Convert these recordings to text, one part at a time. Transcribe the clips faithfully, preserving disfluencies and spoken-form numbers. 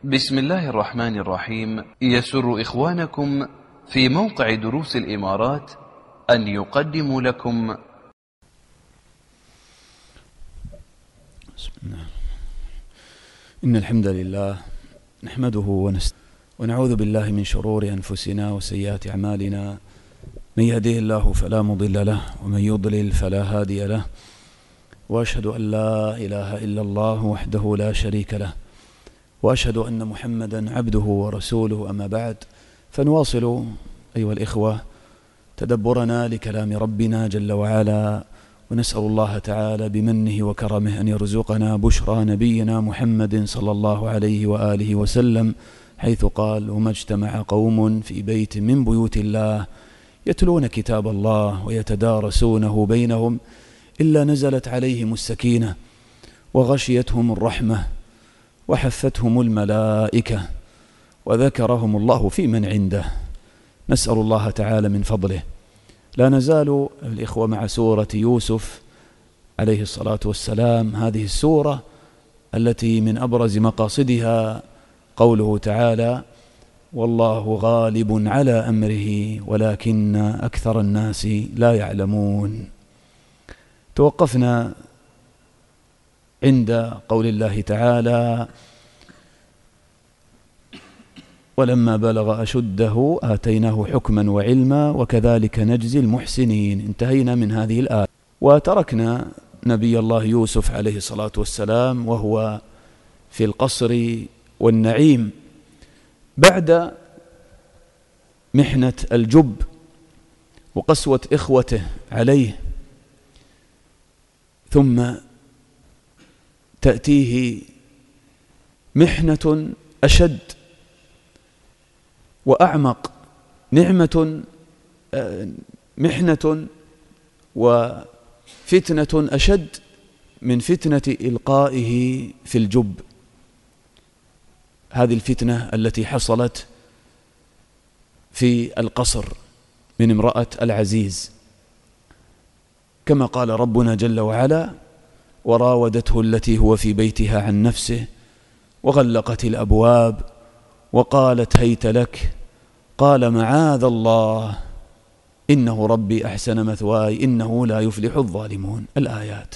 بسم الله الرحمن الرحيم. يسر إخوانكم في موقع دروس الإمارات أن يقدموا لكم بسم الله. إن الحمد لله نحمده ونستعينه ونعوذ بالله من شرور أنفسنا وسيئات أعمالنا. من يهده الله فلا مضل له ومن يضلل فلا هادي له، وأشهد أن لا إله إلا الله وحده لا شريك له، وأشهد أن محمدا عبده ورسوله. أما بعد، فنواصل أيها الإخوة تدبرنا لكلام ربنا جل وعلا، ونسأل الله تعالى بمنه وكرمه أن يرزقنا بشرى نبينا محمد صلى الله عليه وآله وسلم، حيث قال: وما اجتمع قوم في بيت من بيوت الله يتلون كتاب الله ويتدارسونه بينهم إلا نزلت عليهم السكينة وغشيتهم الرحمة وحفتهم الملائكة وذكرهم الله في من عنده. نسأل الله تعالى من فضله. لا نزال الإخوة مع سورة يوسف عليه الصلاة والسلام، هذه السورة التي من أبرز مقاصدها قوله تعالى: والله غالب على أمره ولكن أكثر الناس لا يعلمون. توقفنا عند قول الله تعالى: ولما بلغ أشده آتيناه حكما وعلما وكذلك نجزي المحسنين. انتهينا من هذه الآية، وتركنا نبي الله يوسف عليه الصلاة والسلام وهو في القصر والنعيم بعد محنة الجب وقسوة إخوته عليه، ثم تأتيه محنة أشد وأعمق، نعمة محنة وفتنة أشد من فتنة إلقائه في الجب. هذه الفتنة التي حصلت في القصر من امرأة العزيز، كما قال ربنا جل وعلا: وراودته التي هو في بيتها عن نفسه وغلقت الأبواب وقالت هيت لك قال معاذ الله إنه ربي أحسن مثواي إنه لا يفلح الظالمون. الآيات.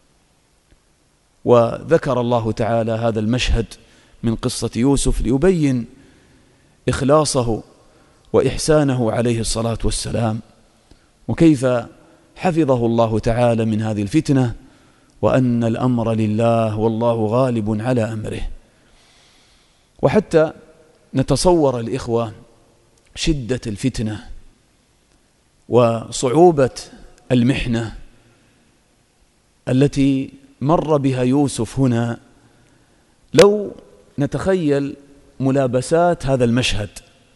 وذكر الله تعالى هذا المشهد من قصة يوسف ليبين إخلاصه وإحسانه عليه الصلاة والسلام، وكيف حفظه الله تعالى من هذه الفتنة، وأن الأمر لله والله غالب على أمره. وحتى نتصور الإخوة شدة الفتنة وصعوبة المحنة التي مر بها يوسف هنا، لو نتخيل ملابسات هذا المشهد.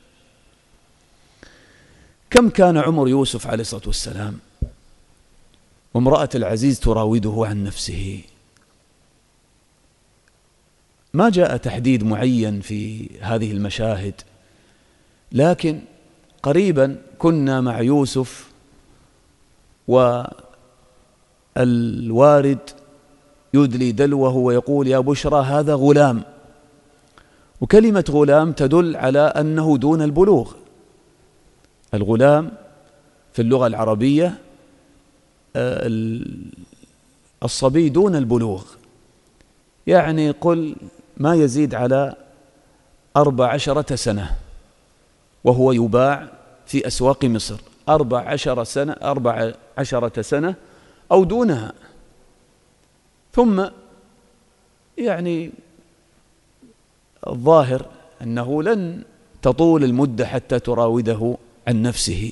كم كان عمر يوسف عليه الصلاة والسلام وامرأة العزيز تراوده عن نفسه؟ ما جاء تحديد معين في هذه المشاهد، لكن قريبا كنا مع يوسف والوارد يدلي دلوه ويقول: يا بشرى هذا غلام. وكلمة غلام تدل على أنه دون البلوغ. الغلام في اللغة العربية الصبي دون البلوغ، يعني قل ما يزيد على أربع عشرة سنة، وهو يباع في أسواق مصر أربع عشر سنة أربع عشرة سنة أو دونها. ثم يعني الظاهر أنه لن تطول المدة حتى تراوده عن نفسه،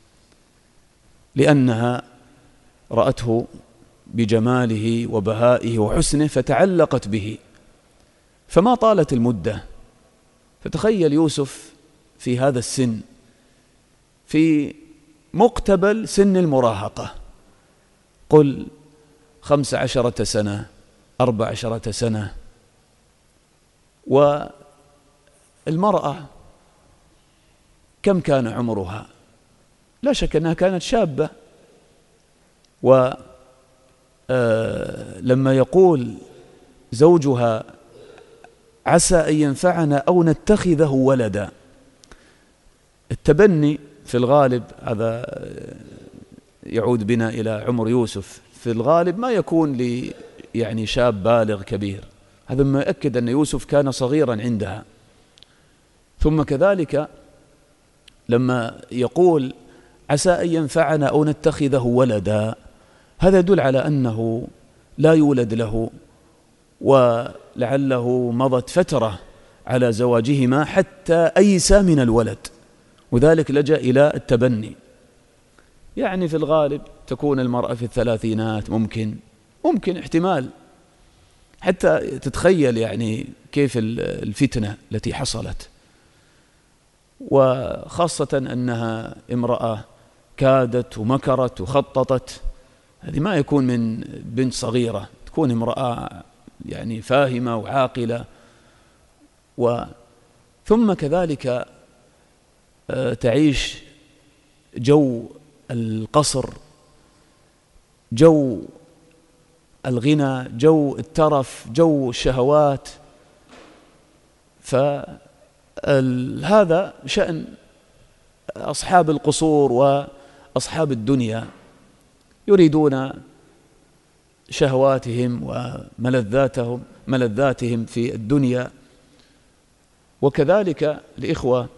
لأنها رأته بجماله وبهائه وحسنه فتعلقت به، فما طالت المدة. فتخيل يوسف في هذا السن، في مقتبل سن المراهقة، قل خمس عشرة سنة أربع عشرة سنة. والمرأة كم كان عمرها؟ لا شك أنها كانت شابة. ولما يقول زوجها عسى أن ينفعنا أو نتخذه ولدا. التبني في الغالب، هذا يعود بنا إلى عمر يوسف، في الغالب ما يكون ل يعني شاب بالغ كبير، هذا ما يؤكد أن يوسف كان صغيرا عندها. ثم كذلك لما يقول عسى أن ينفعنا أو نتخذه ولدا، هذا يدل على أنه لا يولد له، ولعله مضت فترة على زواجهما حتى أيس من الولد، وذلك لجأ إلى التبني. يعني في الغالب تكون المرأة في الثلاثينات، ممكن ممكن احتمال، حتى تتخيل يعني كيف الفتنة التي حصلت، وخاصة أنها امرأة كادت ومكرت وخططت، هذه ما يكون من بنت صغيرة، تكون امرأة يعني فاهمة وعاقلة. و ثم كذلك تعيش جو القصر، جو الغنى، جو الترف، جو الشهوات. فهذا شأن أصحاب القصور وأصحاب الدنيا، يريدون شهواتهم وملذاتهم ملذاتهم في الدنيا. وكذلك الإخوة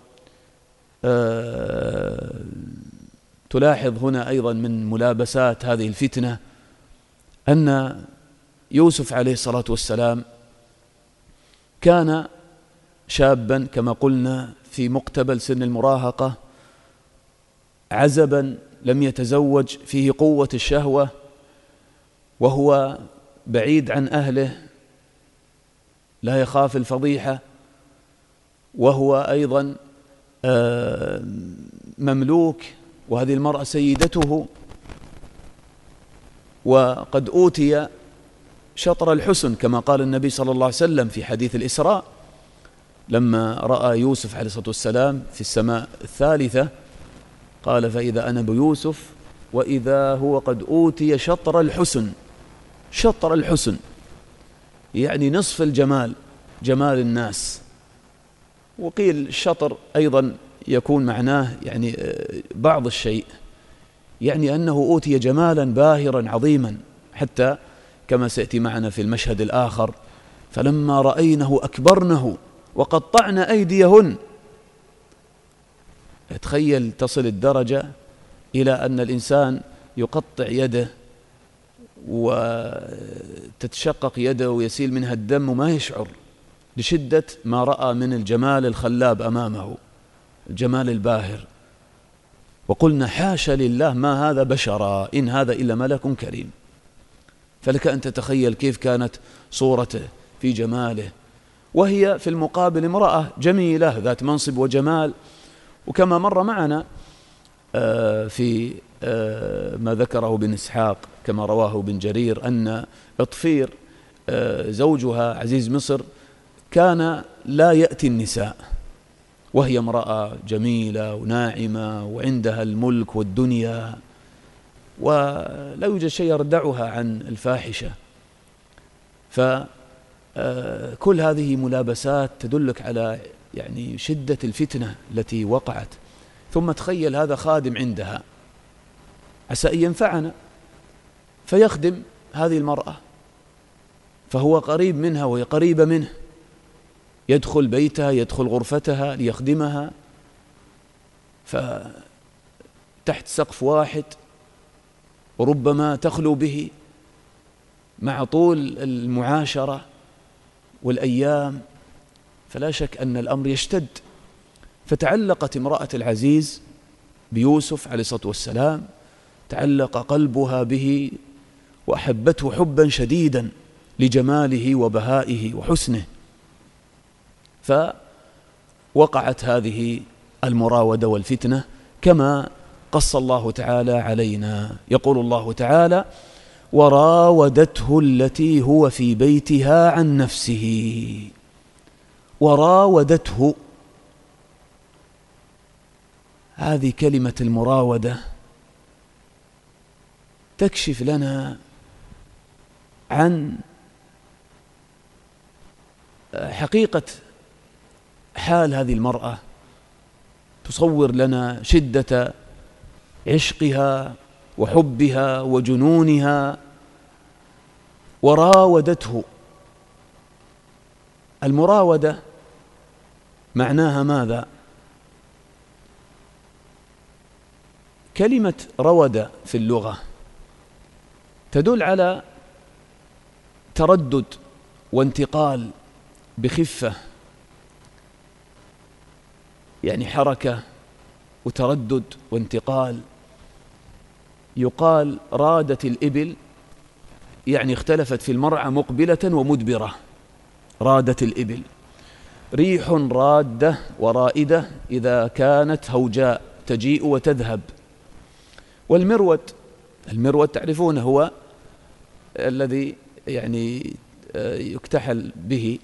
أه تلاحظ هنا أيضا من ملابسات هذه الفتنة أن يوسف عليه الصلاة والسلام كان شابا كما قلنا في مقتبل سن المراهقة، عزبا لم يتزوج، فيه قوة الشهوة، وهو بعيد عن أهله لا يخاف الفضيحة، وهو أيضا مملوك، وهذه المرأة سيدته، وقد أوتي شطر الحسن كما قال النبي صلى الله عليه وسلم في حديث الإسراء، لما رأى يوسف عليه الصلاة والسلام في السماء الثالثة قال فإذا أنا بيوسف وإذا هو قد أوتي شطر الحسن. شطر الحسن يعني نصف الجمال، جمال الناس. وقيل الشطر أيضا يكون معناه يعني بعض الشيء، يعني أنه أوتي جمالا باهرا عظيما، حتى كما سيأتي معنا في المشهد الآخر فلما رأينه أكبرنه وقطعن أيديهن. تخيل تصل الدرجة إلى أن الإنسان يقطع يده وتتشقق يده ويسيل منها الدم وما يشعر، لشدة ما رأى من الجمال الخلاب أمامه، الجمال الباهر. وقلنا حاشا لله ما هذا بشرا إن هذا إلا ملك كريم. فلك أن تتخيل كيف كانت صورته في جماله، وهي في المقابل امرأة جميلة ذات منصب وجمال. وكما مر معنا في ما ذكره بن إسحاق كما رواه بن جرير أن إطفير زوجها عزيز مصر كان لا يأتي النساء، وهي امرأة جميلة وناعمة وعندها الملك والدنيا، ولا يوجد شيء يردعها عن الفاحشة. فكل هذه ملابسات تدلك على يعني شدة الفتنة التي وقعت. ثم تخيل هذا خادم عندها عسى أن ينفعنا، فيخدم هذه المرأة، فهو قريب منها وهي قريبة منه، يدخل بيتها يدخل غرفتها ليخدمها، فتحت سقف واحد، وربما تخلو به مع طول المعاشرة والأيام، فلا شك أن الأمر يشتد. فتعلقت امرأة العزيز بيوسف عليه الصلاة والسلام، تعلق قلبها به وأحبته حبا شديدا لجماله وبهائه وحسنه. فوقعت هذه المراودة والفتنة كما قص الله تعالى علينا. يقول الله تعالى وراودته التي هو في بيتها عن نفسه. وراودته، هذه كلمة المراودة تكشف لنا عن حقيقة حال هذه المرأة تصور لنا شدة عشقها وحبها وجنونها. وراودته. المراودة معناها ماذا؟ كلمة رود في اللغة تدل على تردد وانتقال بخفة، يعني حركة وتردد وانتقال. يقال رادت الإبل، يعني اختلفت في المرعى مقبلة ومدبرة. رادت الإبل. ريح رادة ورائدة إذا كانت هوجاء تجيء وتذهب. والمرود، المرود تعرفونه هو الذي يعني يكتحل به،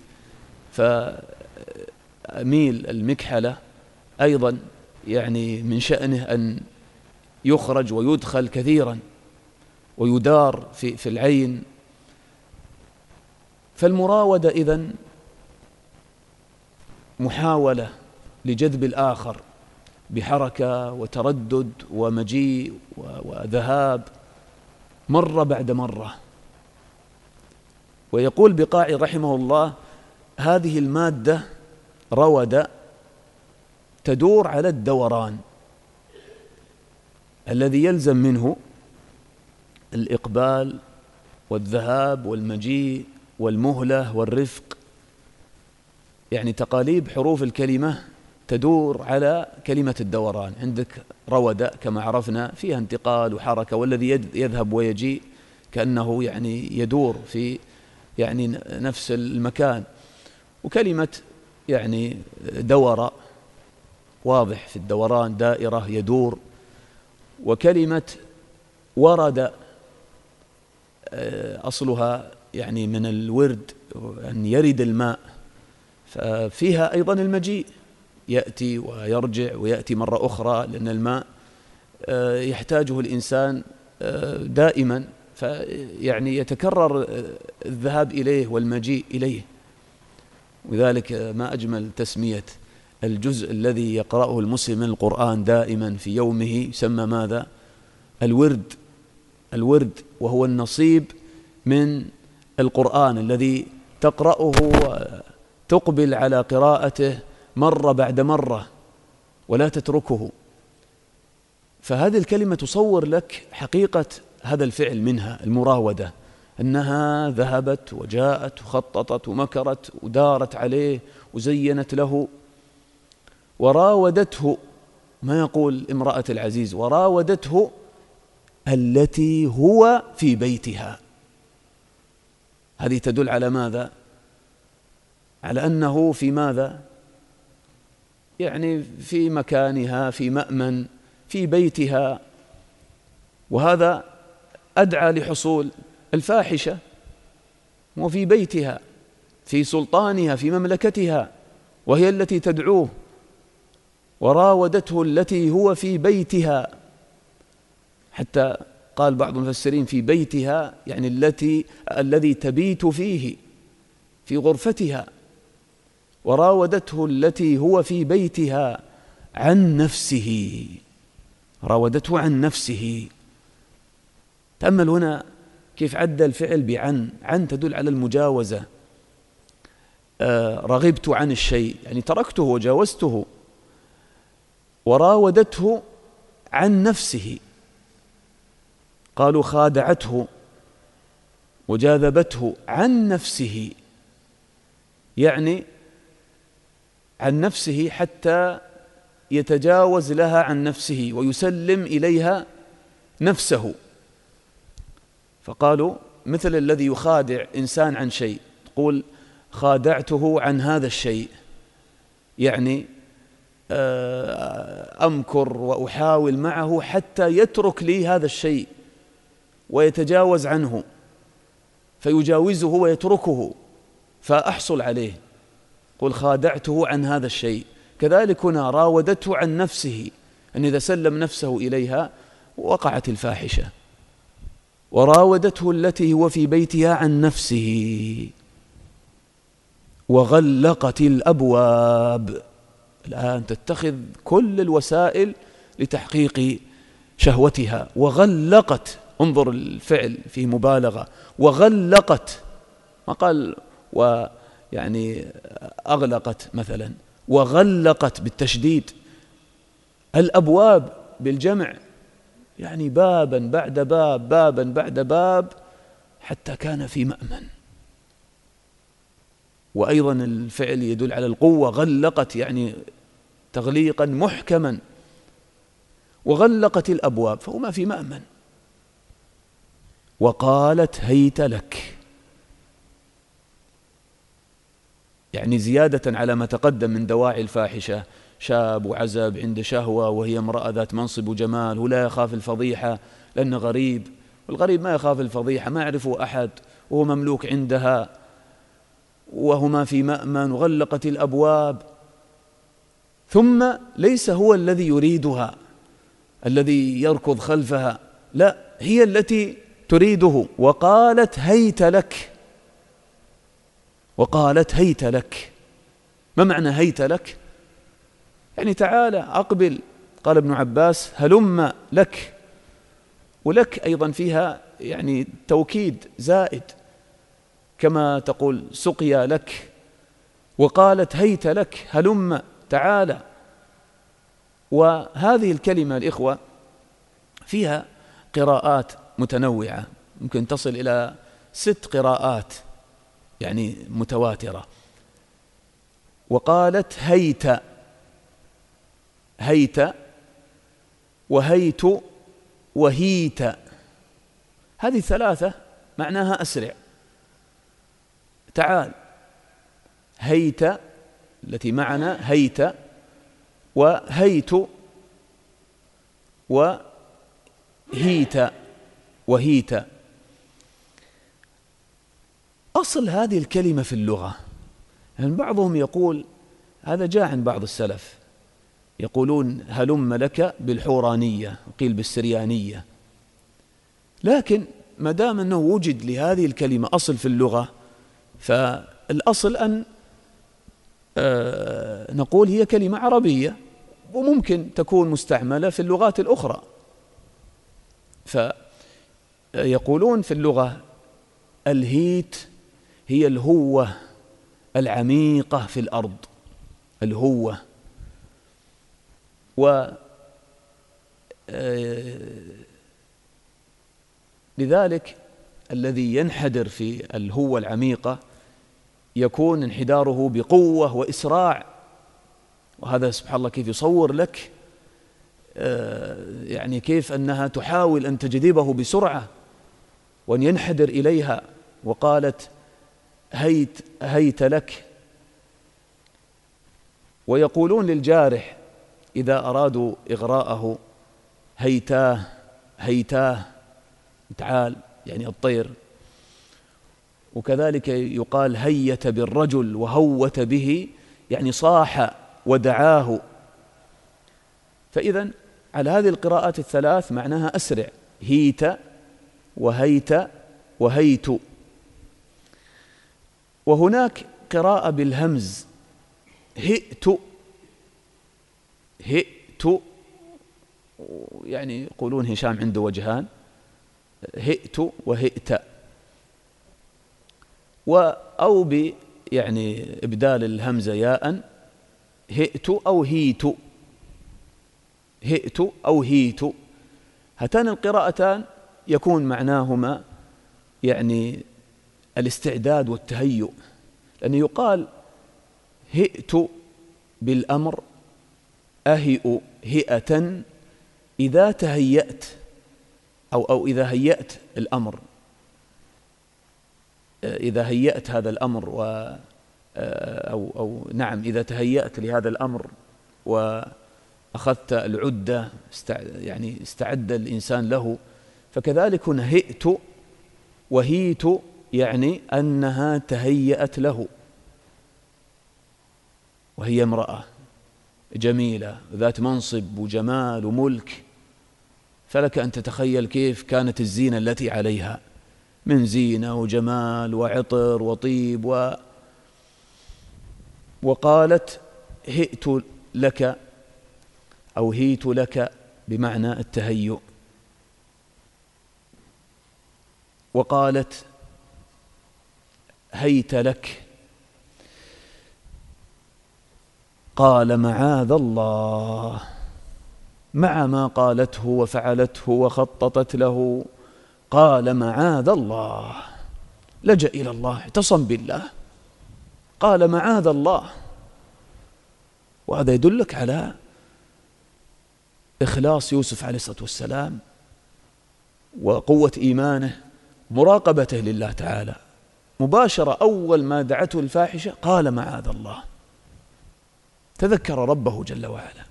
فميل المكحلة أيضا يعني من شأنه أن يخرج ويدخل كثيرا ويدار في في العين. فالمراودة إذن محاولة لجذب الآخر بحركة وتردد ومجيء وذهاب مرة بعد مرة. ويقول بقاعي رحمه الله: هذه المادة رود تدور على الدوران الذي يلزم منه الإقبال والذهاب والمجيء والمهلة والرفق، يعني تقاليب حروف الكلمة تدور على كلمة الدوران. عندك رود كما عرفنا فيها انتقال وحركة، والذي يذهب ويجيء كأنه يعني يدور في يعني نفس المكان. وكلمة يعني دور واضح في الدوران، دائرة يدور. وكلمة ورد أصلها يعني من الورد، أن يرد الماء، ففيها أيضا المجيء، يأتي ويرجع ويأتي مرة أخرى، لأن الماء يحتاجه الإنسان دائما، فيعني يتكرر الذهاب إليه والمجيء إليه. وذلك ما أجمل تسمية الجزء الذي يقرأه المسلم من القرآن دائما في يومه، يسمى ماذا؟ الورد. الورد، وهو النصيب من القرآن الذي تقرأه وتقبل على قراءته مرة بعد مرة ولا تتركه. فهذه الكلمة تصور لك حقيقة هذا الفعل منها، المراودة، أنها ذهبت وجاءت وخططت ومكرت ودارت عليه وزينت له. وراودته، ما يقول امرأة العزيز، وراودته التي هو في بيتها. هذه تدل على ماذا؟ على أنه في ماذا؟ يعني في مكانها، في مأمن، في بيتها. وهذا أدعى لحصول الفاحشة، وفي بيتها، في سلطانها، في مملكتها، وهي التي تدعوه. وراودته التي هو في بيتها، حتى قال بعض المفسرين في بيتها يعني التي الذي تبيت فيه، في غرفتها. وراودته التي هو في بيتها عن نفسه. راودته عن نفسه. تأمل هنا كيف عدى الفعل بعن. عن تدل على المجاوزة. آه رغبت عن الشيء يعني تركته وجاوزته. وراودته عن نفسه، قالوا خادعته وجاذبته عن نفسه، يعني عن نفسه حتى يتجاوز لها عن نفسه ويسلم إليها نفسه. فقالوا مثل الذي يخادع إنسان عن شيء، تقول خادعته عن هذا الشيء، يعني أمكر وأحاول معه حتى يترك لي هذا الشيء ويتجاوز عنه، فيجاوزه ويتركه فأحصل عليه. قل خادعته عن هذا الشيء. كذلك هنا راودته عن نفسه، أن إذا سلم نفسه إليها وقعت الفاحشة. وراودته التي هو في بيتها عن نفسه. وغلقت الأبواب. الآن تتخذ كل الوسائل لتحقيق شهوتها. وغلقت، انظر الفعل فيه مبالغة، وغلقت، ما قال ويعني أغلقت مثلا، وغلقت بالتشديد. الأبواب بالجمع، يعني بابا بعد باب، بابا بعد باب، حتى كان في مأمن. وأيضا الفعل يدل على القوة، غلقت يعني تغليقا محكما. وغلقت الأبواب فهما في مأمن. وقالت هيت لك، يعني زيادة على ما تقدم من دواعي الفاحشة، شاب وعزب عند شهوة وهي امرأة ذات منصب وجمال، ولا يخاف الفضيحة لأنه غريب، والغريب ما يخاف الفضيحة، ما يعرفه أحد، وهو مملوك عندها، وهما في مأمن. وغلقت الأبواب، ثم ليس هو الذي يريدها الذي يركض خلفها، لا، هي التي تريده. وقالت هيت لك، وقالت هيت لك. ما معنى هيت لك؟ يعني تعالى أقبل. قال ابن عباس هلم لك، ولك أيضا فيها يعني توكيد زائد، كما تقول سقيا لك. وقالت هيت لك، هلم، تعالى. وهذه الكلمة الإخوة فيها قراءات متنوعة، ممكن تصل إلى ست قراءات يعني متواترة. وقالت هيت، هيت، وهيت، وهيت، هذه الثلاثة معناها أسرع، تعال. هيت التي معنا هيت، وهيت، وهيت، وهيت. أصل هذه الكلمة في اللغة، يعني بعضهم يقول هذا جاء عن بعض السلف، يقولون هلم لك بالحورانية، وقيل بالسريانية. لكن ما دام أنه وجد لهذه الكلمة أصل في اللغة، فالأصل أن نقول هي كلمة عربية، وممكن تكون مستعملة في اللغات الأخرى. فيقولون في اللغة الهيت هي الهوة العميقة في الأرض، الهوة. و لذلك الذي ينحدر في الهوة العميقة يكون انحداره بقوة وإسراع. وهذا سبحان الله كيف يصور لك يعني كيف أنها تحاول أن تجذبه بسرعة وأن ينحدر إليها. وقالت هيت، هيت لك. ويقولون للجارح إذا أرادوا إغراءه هيتاه، هيتاه، تعال، يعني الطير. وكذلك يقال هيت بالرجل وهوت به، يعني صاح ودعاه. فإذا على هذه القراءات الثلاث معناها أسرع، هيت، وهيت، وهيت. وهناك قراءة بالهمز، هئت، هئت، يعني يقولون هشام عنده وجهان، هئت وهئت. أو ب يعني إبدال الهمزة ياء، هئت أو هيت، هئت أو هيت. هاتان القراءتان يكون معناهما يعني الاستعداد والتهيؤ، لأنه يقال هئت بالأمر، أهئ هئة إذا تهيأت، أو أو إذا هيأت الأمر، إذا هيأت هذا الأمر و أو أو نعم إذا تهيأت لهذا الأمر وأخذت العدة، يعني استعد الإنسان له. فكذلك هنا هئت وهيت، يعني أنها تهيأت له، وهي امرأة جميلة ذات منصب وجمال وملك. فلك أن تتخيل كيف كانت الزينة التي عليها من زينة وجمال وعطر وطيب و وقالت هئت لك أو هيت لك بمعنى التهيؤ، وقالت هيت لك. قال معاذ الله، مع ما قالته وفعلته وخططت له، قال معاذ الله، لجأ إلى الله، اعتصم بالله، قال معاذ الله. وهذا يدلك على إخلاص يوسف عليه الصلاة والسلام وقوة إيمانه، مراقبته لله تعالى. مباشرة أول ما دعته الفاحشة قال معاذ الله، تذكر ربه جل وعلا،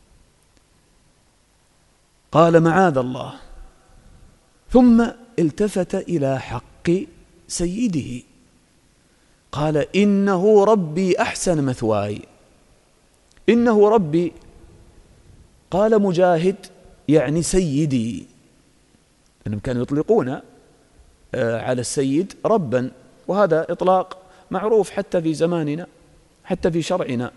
قال معاذ الله. ثم التفت إلى حق سيده، قال إنه ربي أحسن مثواي. إنه ربي، قال مجاهد يعني سيدي، لأنهم كانوا يطلقون على السيد ربا، وهذا إطلاق معروف حتى في زماننا، حتى في شرعنا.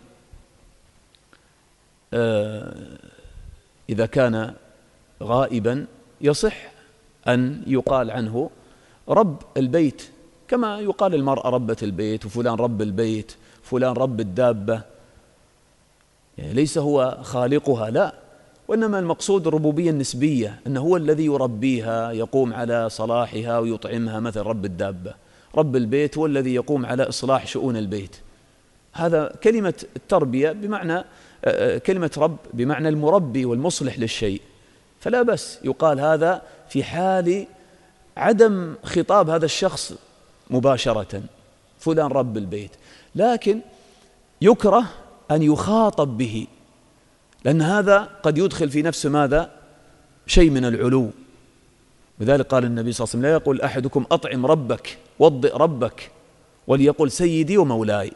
إذا كان غائبا يصح أن يقال عنه رب البيت، كما يقال المرأة ربة البيت، وفلان رب البيت، فلان رب الدابة، يعني ليس هو خالقها، لا، وإنما المقصود الربوبية النسبية، أنه هو الذي يربيها، يقوم على صلاحها ويطعمها، مثل رب الدابة. رب البيت هو الذي يقوم على إصلاح شؤون البيت. هذا كلمة التربية بمعنى كلمة رب بمعنى المربي والمصلح للشيء، فلا بس يقال هذا في حال عدم خطاب هذا الشخص مباشرة، فلان رب البيت. لكن يكره أن يخاطب به، لأن هذا قد يدخل في نفسه ماذا؟ شيء من العلو. لذلك قال النبي صلى الله عليه وسلم: لا يقول أحدكم أطعم ربك وضئ ربك، وليقول سيدي ومولاي.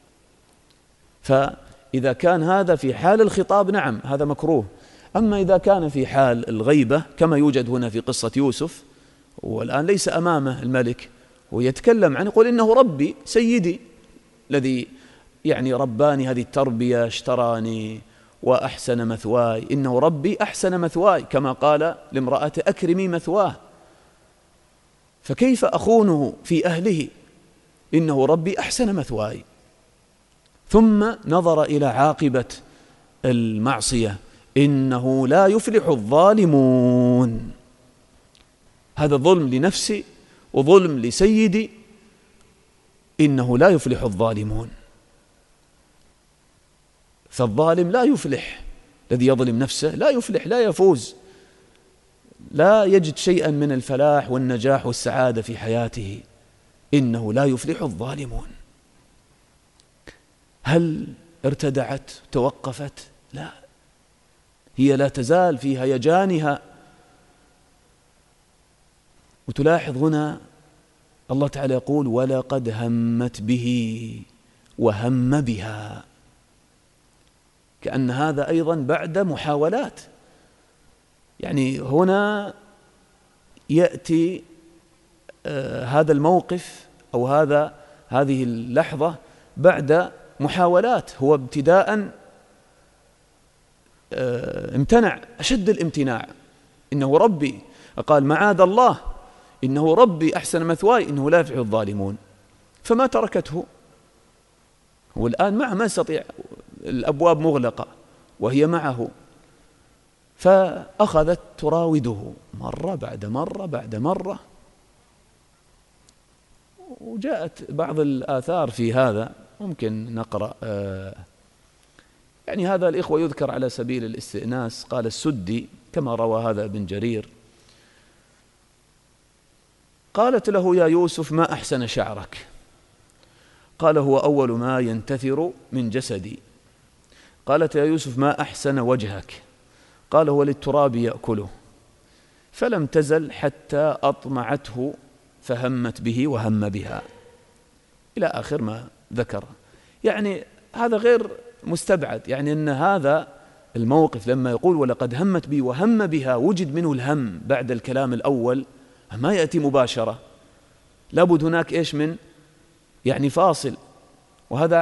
فإذا كان هذا في حال الخطاب نعم هذا مكروه. أما إذا كان في حال الغيبة كما يوجد هنا في قصة يوسف، والآن ليس أمامه الملك ويتكلم عنه، يقول إنه ربي سيدي الذي يعني رباني هذه التربية، اشتراني وأحسن مثواي، إنه ربي أحسن مثواي، كما قال لامرأته أكرمي مثواه. فكيف أخونه في أهله؟ إنه ربي أحسن مثواي. ثم نظر إلى عاقبة المعصية: إنه لا يفلح الظالمون. هذا ظلم لنفسي وظلم لسيدي، إنه لا يفلح الظالمون. فالظالم لا يفلح، الذي يظلم نفسه لا يفلح، لا يفوز، لا يجد شيئا من الفلاح والنجاح والسعادة في حياته. إنه لا يفلح الظالمون. هل ارتدعت توقفت؟ لا، هي لا تزال في هيجانها. وتلاحظ هنا الله تعالى يقول: ولقد همت به وهم بها، كأن هذا أيضا بعد محاولات. يعني هنا يأتي آه هذا الموقف أو هذا هذه اللحظة بعد محاولات. هو ابتداء آه امتنع أشد الامتناع، إنه ربي، قال معاذ الله، إنه ربي أحسن مثواي، إنه لا يفلح الظالمون. فما تركته. والآن معه ما يستطيع، الأبواب مغلقة وهي معه، فأخذت تراوده مرة بعد مرة بعد مرة. وجاءت بعض الآثار في هذا، ممكن نقرأ آه يعني هذا الإخوة يذكر على سبيل الاستئناس. قال السدي كما روى هذا ابن جرير: قالت له: يا يوسف ما أحسن شعرك؟ قال: هو أول ما ينتثر من جسدي. قالت: يا يوسف ما أحسن وجهك؟ قال: هو للتراب يأكله. فلم تزل حتى أطمعته فهمت به وهم بها، إلى آخر ما ذكر. يعني هذا غير مستبعد، يعني أن هذا الموقف لما يقول ولقد همت بي وهم بها، وجد منه الهم بعد الكلام الأول، ما يأتي مباشرة، لابد هناك إيش من يعني فاصل. وهذا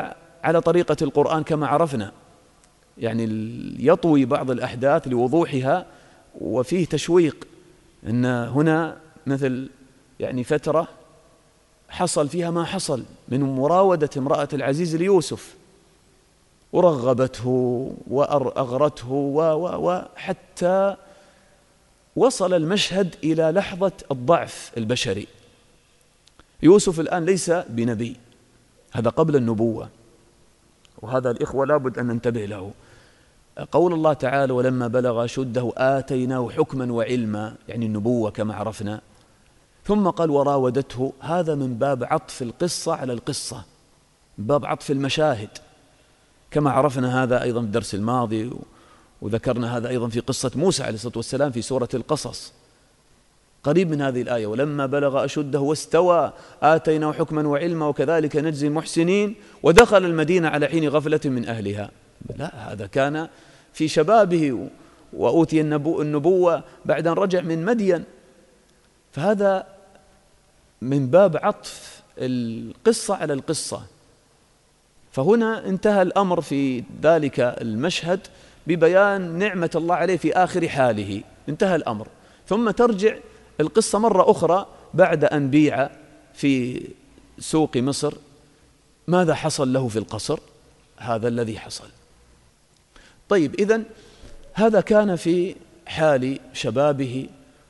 على طريقة القرآن كما عرفنا، يعني يطوي بعض الأحداث لوضوحها وفيه تشويق. إن هنا مثل يعني فترة حصل فيها ما حصل من مراودة امرأة العزيز ليوسف، ورغبته وأغرته وحتى وصل المشهد إلى لحظة الضعف البشري. يوسف الآن ليس بنبي، هذا قبل النبوة، وهذا الإخوة لابد أن ننتبه له. قول الله تعالى ولما بلغ أشده آتيناه حكما وعلما، يعني النبوة كما عرفنا. ثم قال وراودته، هذا من باب عطف القصة على القصة، من باب عطف المشاهد كما عرفنا هذا أيضا في الدرس الماضي، وذكرنا هذا أيضا في قصة موسى عليه الصلاة والسلام في سورة القصص، قريب من هذه الآية ولما بلغ أشده واستوى آتيناه حكما وعلما وكذلك نجزي المحسنين ودخل المدينة على حين غفلة من أهلها. لا، هذا كان في شبابه وأوتي النبوة بعد أن رجع من مدين، فهذا من باب عطف القصة على القصة. فهنا انتهى الأمر في ذلك المشهد ببيان نعمة الله عليه في آخر حاله، انتهى الأمر. ثم ترجع القصة مرة أخرى بعد أن بيع في سوق مصر، ماذا حصل له في القصر؟ هذا الذي حصل. طيب، إذن هذا كان في حال شبابه،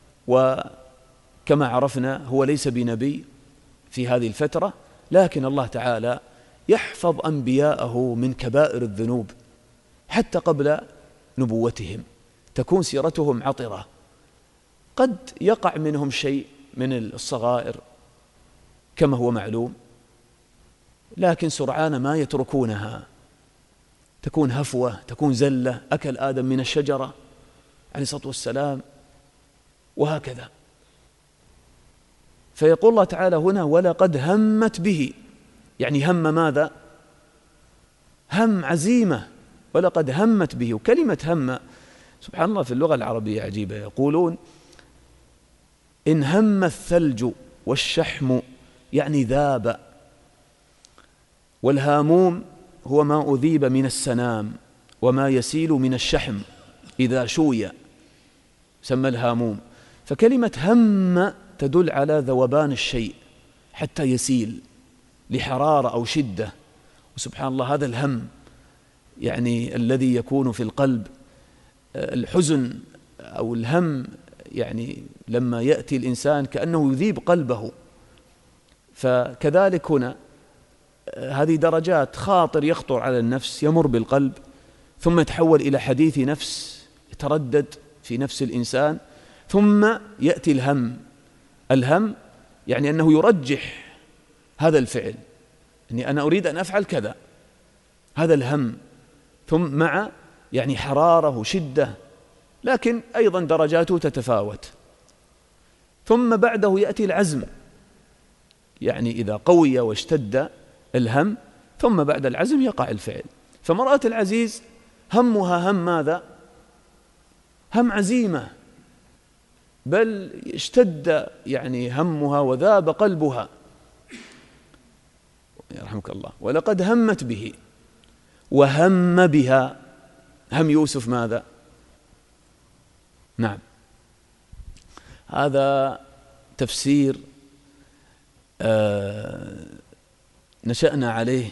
وكما عرفنا هو ليس بنبي في هذه الفترة، لكن الله تعالى يحفظ أنبياءه من كبائر الذنوب حتى قبل نبوتهم، تكون سيرتهم عطرة، قد يقع منهم شيء من الصغائر كما هو معلوم، لكن سرعان ما يتركونها، تكون هفوة، تكون زلة، أكل آدم من الشجرة عليه الصلاة والسلام، وهكذا. فيقول الله تعالى هنا ولقد همت به، يعني هم ماذا؟ هم عزيمة، ولقد همت به. وكلمة هم سبحان الله في اللغة العربية عجيبة، يقولون إن هم الثلج والشحم يعني ذاب، والهاموم هو ما أذيب من السنام وما يسيل من الشحم إذا شوي سمى الهاموم. فكلمة هم تدل على ذوبان الشيء حتى يسيل لحرارة أو شدة. وسبحان الله هذا الهم يعني الذي يكون في القلب، الحزن أو الهم، يعني لما يأتي الإنسان كأنه يذيب قلبه. فكذلك هنا هذه درجات، خاطر يخطر على النفس يمر بالقلب، ثم يتحول إلى حديث نفس يتردد في نفس الإنسان، ثم يأتي الهم. الهم يعني أنه يرجح هذا الفعل، يعني أنا أريد أن أفعل كذا، هذا الهم، ثم مع يعني حرارة وشدة، لكن أيضا درجاته تتفاوت. ثم بعده يأتي العزم، يعني إذا قوي واشتد الهم ثم بعد العزم يقع الفعل. فمرأة العزيز همها هم ماذا؟ هم عزيمة، بل اشتد يعني همها وذاب قلبها، يرحمك الله. ولقد همت به وهم بها. هم يوسف ماذا؟ نعم، هذا تفسير آه نشأنا عليه،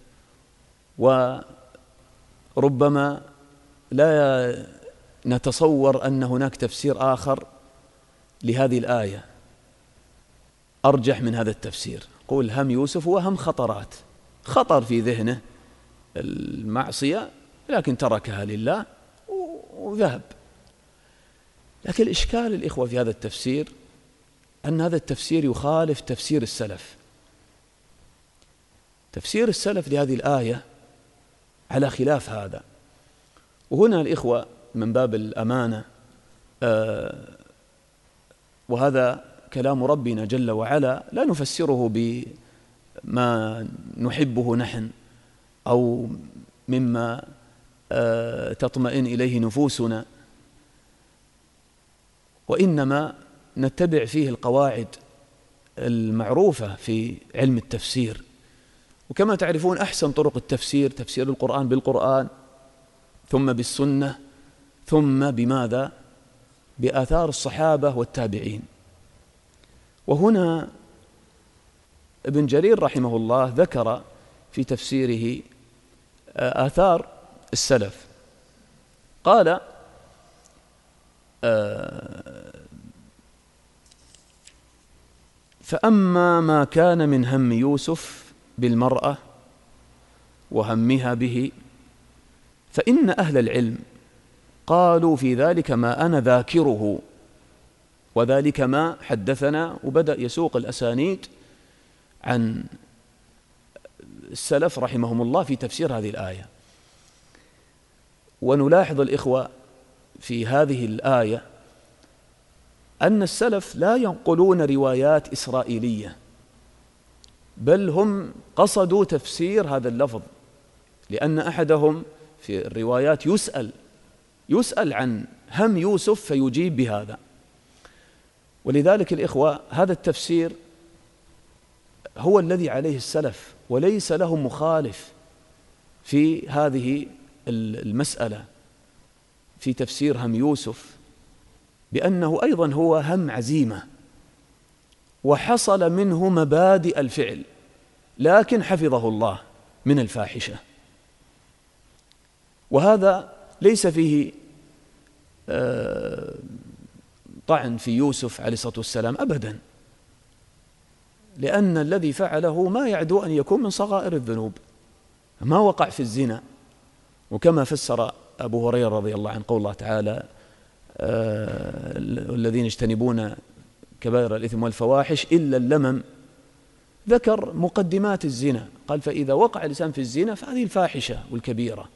وربما لا نتصور أن هناك تفسير آخر لهذه الآية أرجح من هذا التفسير. قول هم يوسف وهم خطرات، خطر في ذهنه المعصية لكن تركها لله وذهب. لكن الإشكال الإخوة في هذا التفسير أن هذا التفسير يخالف تفسير السلف. تفسير السلف لهذه الآية على خلاف هذا. وهنا الإخوة من باب الأمانة، آه وهذا كلام ربنا جل وعلا، لا نفسره بما نحبه نحن أو مما آه تطمئن إليه نفوسنا، وإنما نتبع فيه القواعد المعروفة في علم التفسير. وكما تعرفون أحسن طرق التفسير تفسير القرآن بالقرآن، ثم بالسنة، ثم بماذا؟ بآثار الصحابة والتابعين. وهنا ابن جرير رحمه الله ذكر في تفسيره آثار السلف، قال فأما ما كان من هم يوسف بالمرأة وهمها به فإن أهل العلم قالوا في ذلك ما أنا ذاكره، وذلك ما حدثنا، وبدأ يسوق الأسانيد عن السلف رحمهم الله في تفسير هذه الآية. ونلاحظ الإخوة في هذه الآية أن السلف لا ينقلون روايات إسرائيلية، بل هم قصدوا تفسير هذا اللفظ، لأن أحدهم في الروايات يسأل يسأل عن هم يوسف فيجيب بهذا. ولذلك الإخوة هذا التفسير هو الذي عليه السلف، وليس له مخالف في هذه المسألة في تفسير هم يوسف، بأنه أيضا هو هم عزيمة وحصل منه مبادئ الفعل، لكن حفظه الله من الفاحشة. وهذا ليس فيه طعن في يوسف عليه الصلاة والسلام أبدا، لأن الذي فعله ما يعدو أن يكون من صغائر الذنوب، ما وقع في الزنا. وكما فسر أبو هريرة رضي الله عنه قول الله تعالى الذين يجتنبون كبائر الإثم والفواحش إلا اللمم، ذكر مقدمات الزنا، قال فإذا وقع الإنسان في الزنا فهذه الفاحشة والكبيرة.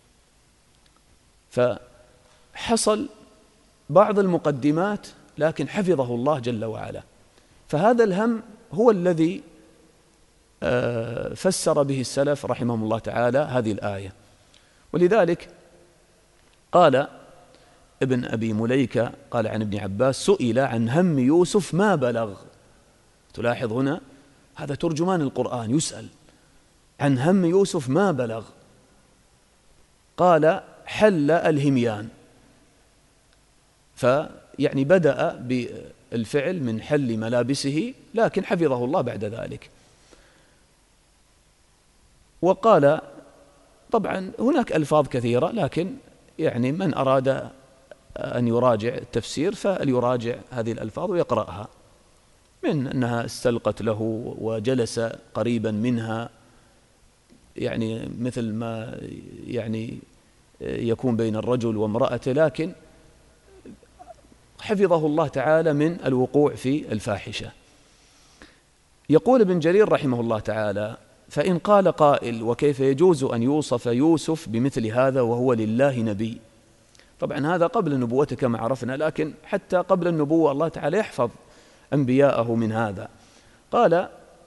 فحصل بعض المقدمات لكن حفظه الله جل وعلا. فهذا الهم هو الذي فسر به السلف رحمهم الله تعالى هذه الآية. ولذلك قال ابن أبي مليكة قال عن ابن عباس سئل عن هم يوسف ما بلغ. تلاحظ هنا هذا ترجمان القرآن يسأل عن هم يوسف ما بلغ، قال حل الهميان، فيعني بدأ بالفعل من حل ملابسه، لكن حفظه الله بعد ذلك. وقال طبعا هناك ألفاظ كثيرة، لكن يعني من أراد أن يراجع التفسير فليراجع هذه الألفاظ ويقرأها، من أنها استلقت له وجلس قريبا منها، يعني مثل ما يعني يكون بين الرجل وامرأته، لكن حفظه الله تعالى من الوقوع في الفاحشة. يقول ابن جرير رحمه الله تعالى فإن قال قائل وكيف يجوز أن يوصف يوسف بمثل هذا وهو لله نبي؟ طبعا هذا قبل نبوته كما عرفنا، لكن حتى قبل النبوة الله تعالى يحفظ أنبياءه من هذا. قال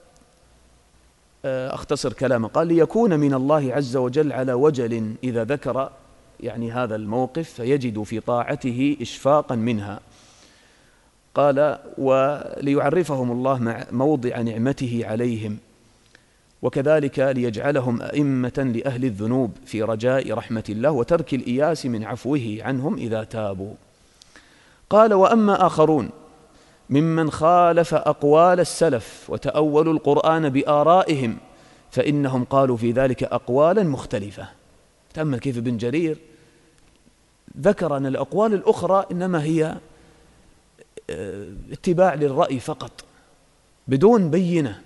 أختصر كلامه، قال ليكون من الله عز وجل على وجل إذا ذكر يعني هذا الموقف فيجد في طاعته إشفاقا منها. قال وليعرفهم الله مع موضع نعمته عليهم، وكذلك ليجعلهم أئمة لأهل الذنوب في رجاء رحمة الله وترك الإياس من عفوه عنهم إذا تابوا. قال وأما آخرون ممن خالف أقوال السلف وتأولوا القرآن بآرائهم فإنهم قالوا في ذلك أقوالا مختلفة. تأمل كيف ابن جرير ذكر أن الأقوال الأخرى إنما هي اتباع للرأي فقط بدون بينة.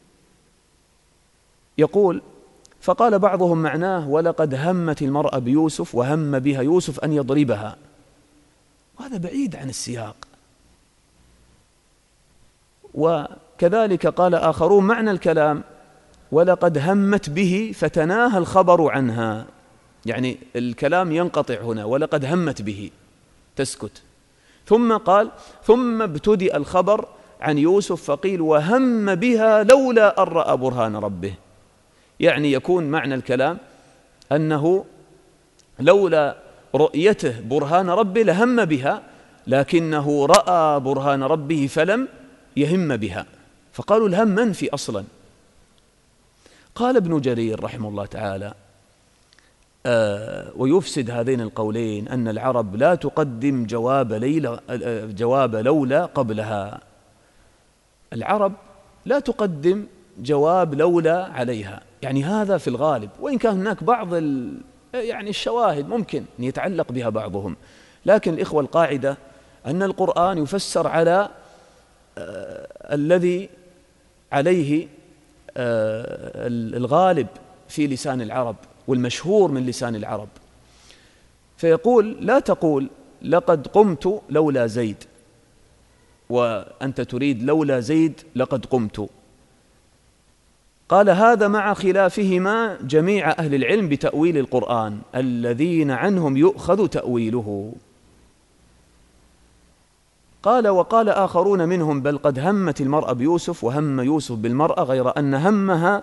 يقول فقال بعضهم معناه ولقد همت المرأة بيوسف وهم بها يوسف أن يضربها، وهذا بعيد عن السياق. وكذلك قال آخرون معنى الكلام ولقد همت به فتناهى الخبر عنها، يعني الكلام ينقطع هنا، ولقد همت به تسكت. ثم قال ثم ابتدأ الخبر عن يوسف فقيل وهم بها لولا أن رأى برهان ربه، يعني يكون معنى الكلام أنه لولا رؤيته برهان ربه لهم بها، لكنه رأى برهان ربه فلم يهم بها، فقالوا الهم منفي أصلا. قال ابن جرير رحمه الله تعالى: آه ويفسد هذين القولين أن العرب لا تقدم جواب ليلى جواب لولا قبلها. العرب لا تقدم جواب لولا عليها، يعني هذا في الغالب، وإن كان هناك بعض ال يعني الشواهد ممكن أن يتعلق بها بعضهم، لكن الإخوة القاعدة أن القرآن يفسر على آه الذي عليه آه الغالب في لسان العرب والمشهور من لسان العرب. فيقول: لا تقول لقد قمت لولا زيد، وأنت تريد لولا زيد لقد قمت. قال: هذا مع خلافهما جميع أهل العلم بتأويل القرآن الذين عنهم يؤخذ تأويله. قال: وقال آخرون منهم: بل قد همت المرأة بيوسف وهم يوسف بالمرأة، غير أن همها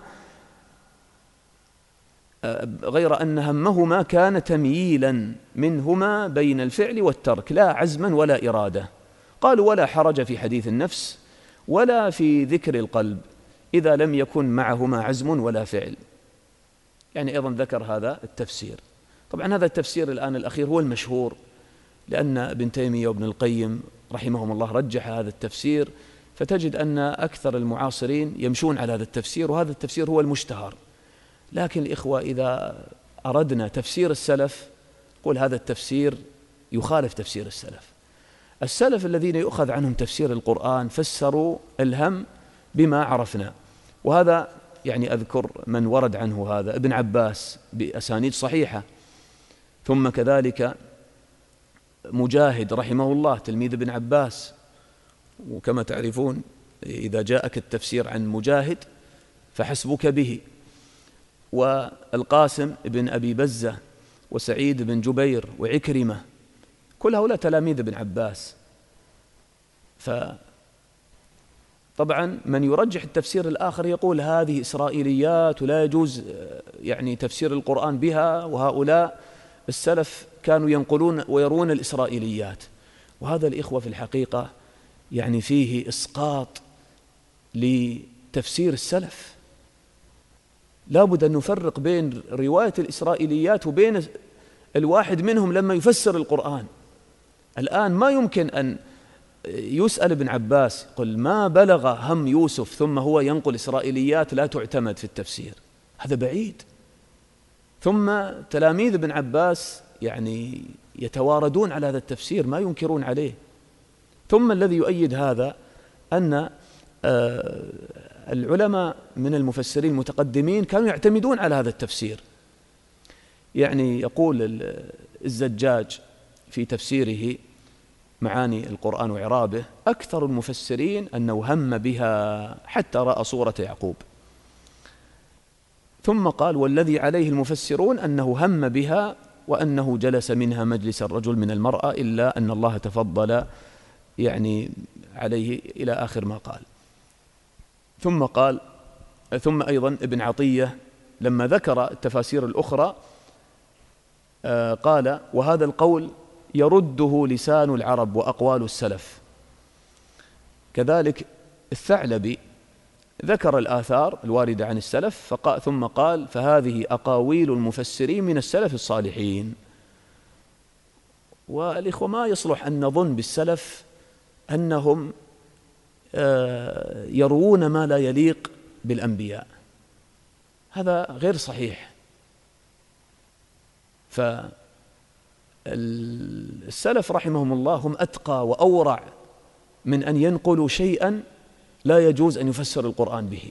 غير أن همهما كان تمييلا منهما بين الفعل والترك لا عزما ولا إرادة. قالوا: ولا حرج في حديث النفس ولا في ذكر القلب إذا لم يكن معهما عزم ولا فعل. يعني أيضا ذكر هذا التفسير. طبعا هذا التفسير الآن الأخير هو المشهور، لأن ابن تيمية وابن القيم رحمهم الله رجح هذا التفسير، فتجد أن أكثر المعاصرين يمشون على هذا التفسير، وهذا التفسير هو المشتهر. لكن الإخوة إذا أردنا تفسير السلف قل هذا التفسير يخالف تفسير السلف. السلف الذين يؤخذ عنهم تفسير القرآن فسروا الهم بما عرفنا، وهذا يعني أذكر من ورد عنه هذا: ابن عباس بأسانيد صحيحة، ثم كذلك مجاهد رحمه الله تلميذ ابن عباس، وكما تعرفون إذا جاءك التفسير عن مجاهد فحسبك به، والقاسم بن أبي بزة وسعيد بن جبير وعكرمة، كل هؤلاء تلاميذ ابن عباس. فطبعا من يرجح التفسير الآخر يقول هذه إسرائيليات ولا يجوز يعني تفسير القرآن بها، وهؤلاء السلف كانوا ينقلون ويرون الإسرائيليات. وهذا الإخوة في الحقيقة يعني فيه إسقاط لتفسير السلف. لا بد أن نفرق بين رواية الإسرائيليات وبين الواحد منهم لما يفسر القرآن. الآن ما يمكن أن يسأل ابن عباس قل ما بلغ هم يوسف ثم هو ينقل إسرائيليات لا تعتمد في التفسير، هذا بعيد. ثم تلاميذ ابن عباس يعني يتواردون على هذا التفسير، ما ينكرون عليه. ثم الذي يؤيد هذا أن العلماء من المفسرين المتقدمين كانوا يعتمدون على هذا التفسير. يعني يقول الزجاج في تفسيره معاني القرآن وإعرابه: أكثر المفسرين أنه هم بها حتى رأى صورة يعقوب. ثم قال: والذي عليه المفسرون أنه هم بها وأنه جلس منها مجلس الرجل من المرأة، إلا أن الله تفضل يعني عليه إلى آخر ما قال. ثم قال ثم أيضا ابن عطية لما ذكر التفاسير الأخرى قال: وهذا القول يرده لسان العرب وأقوال السلف. كذلك الثعلبي ذكر الآثار الواردة عن السلف فقال ثم قال: فهذه أقاويل المفسرين من السلف الصالحين. والإخوة ما يصلح أن نظن بالسلف أنهم يروون ما لا يليق بالأنبياء، هذا غير صحيح. فالسلف رحمهم الله هم أتقى وأورع من أن ينقلوا شيئا لا يجوز أن يفسر القرآن به.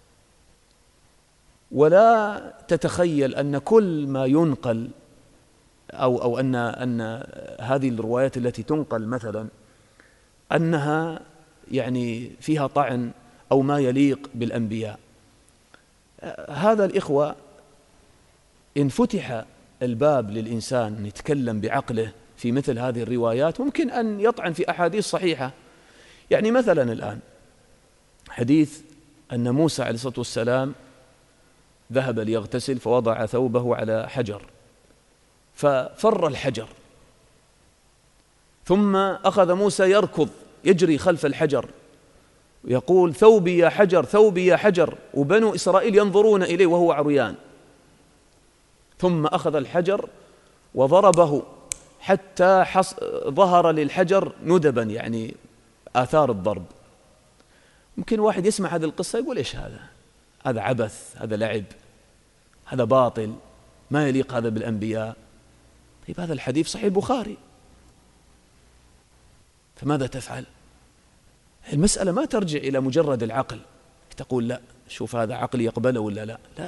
ولا تتخيل أن كل ما ينقل أو أو أن أن هذه الروايات التي تنقل مثلا أنها يعني فيها طعن أو ما يليق بالأنبياء. هذا الإخوة إن فتح الباب للإنسان أن يتكلم بعقله في مثل هذه الروايات ممكن أن يطعن في أحاديث صحيحة. يعني مثلا الآن حديث أن موسى عليه الصلاة والسلام ذهب ليغتسل فوضع ثوبه على حجر ففر الحجر، ثم أخذ موسى يركض يجري خلف الحجر يقول ثوبي يا حجر ظهري يا حجر، وبنو إسرائيل ينظرون إليه وهو عريان، ثم أخذ الحجر وضربه حتى حص... ظهر للحجر ندبا، يعني آثار الضرب. ممكن واحد يسمع هذه القصة يقول إيش هذا؟ هذا عبث، هذا لعب، هذا باطل، ما يليق هذا بالأنبياء. طيب هذا الحديث صحيح البخاري، فماذا تفعل؟ المسألة ما ترجع إلى مجرد العقل تقول لا شوف هذا عقلي يقبله ولا لا. لا،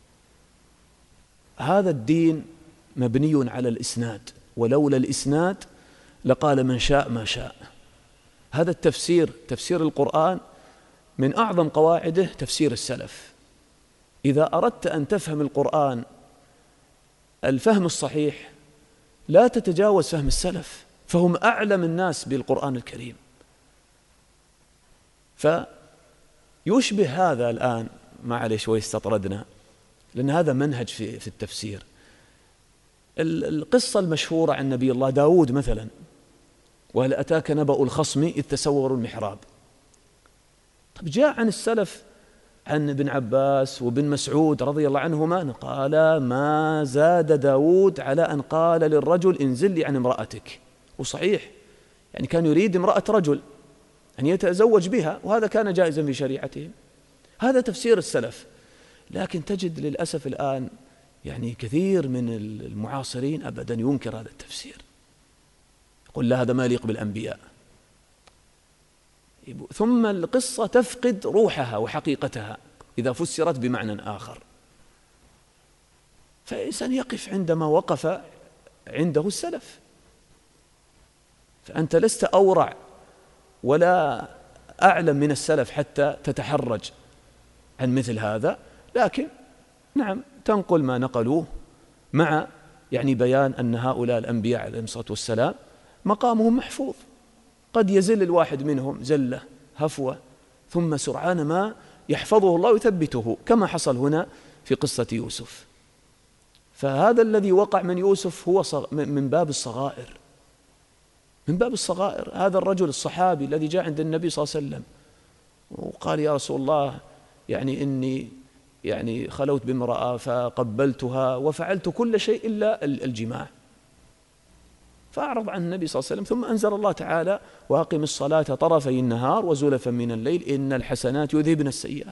هذا الدين مبني على الإسناد، ولولا الإسناد لقال من شاء ما شاء. هذا التفسير، تفسير القرآن، من أعظم قواعده تفسير السلف. إذا أردت أن تفهم القرآن الفهم الصحيح لا تتجاوز فهم السلف، فهم أعلم الناس بالقرآن الكريم. فيشبه هذا الآن، ما عليه شوي استطردنا لأن هذا منهج في, في التفسير. القصة المشهورة عن نبي الله داود مثلا، وهل أتاك نبأ الخصم إذ تسوروا المحراب. طب جاء عن السلف عن ابن عباس وابن مسعود رضي الله عنهما قال ما زاد داود على أن قال للرجل انزل لي عن امرأتك. وصحيح يعني كان يريد امرأة رجل أن يتزوج بها، وهذا كان جائزا في شريعتهم. هذا تفسير السلف. لكن تجد للأسف الآن يعني كثير من المعاصرين أبدا ينكر هذا التفسير، يقول لا هذا ما يليق بالأنبياء، ثم القصة تفقد روحها وحقيقتها إذا فسرت بمعنى آخر. فالإنسان يقف عندما وقف عنده السلف، فأنت لست أورع ولا أعلم من السلف حتى تتحرج عن مثل هذا، لكن نعم تنقل ما نقلوه مع يعني بيان أن هؤلاء الأنبياء عليهم الصلاة والسلام مقامهم محفوظ. قد يزل الواحد منهم زلة هفوة ثم سرعان ما يحفظه الله ويثبته، كما حصل هنا في قصة يوسف. فهذا الذي وقع من يوسف هو من باب الصغائر، من باب الصغائر. هذا الرجل الصحابي الذي جاء عند النبي صلى الله عليه وسلم وقال يا رسول الله يعني إني يعني خلوت بامرأة فقبلتها وفعلت كل شيء إلا الجماع، فأعرض عن النبي صلى الله عليه وسلم. ثم أنزل الله تعالى وأقم الصلاة طرفي النهار وزلفا من الليل إن الحسنات يذهبن السيئات،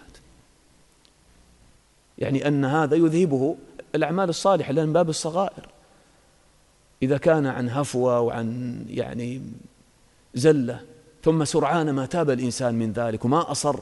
يعني أن هذا يذهبه الأعمال الصالحة لأن باب الصغائر. إذا كان عن هفوة وعن يعني زلة ثم سرعان ما تاب الإنسان من ذلك وما أصر.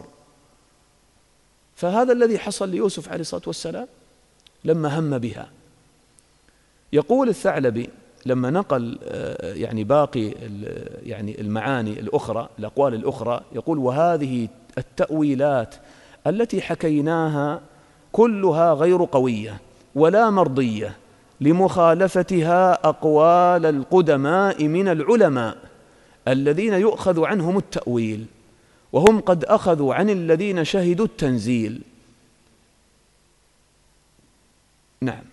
فهذا الذي حصل ليوسف عليه الصلاة والسلام لما هم بها. يقول الثعلبي لما نقل يعني باقي يعني المعاني الأخرى الأقوال الأخرى، يقول وهذه التأويلات التي حكيناها كلها غير قوية ولا مرضية لمخالفتها أقوال القدماء من العلماء الذين يؤخذ عنهم التأويل، وهم قد أخذوا عن الذين شهدوا التنزيل. نعم.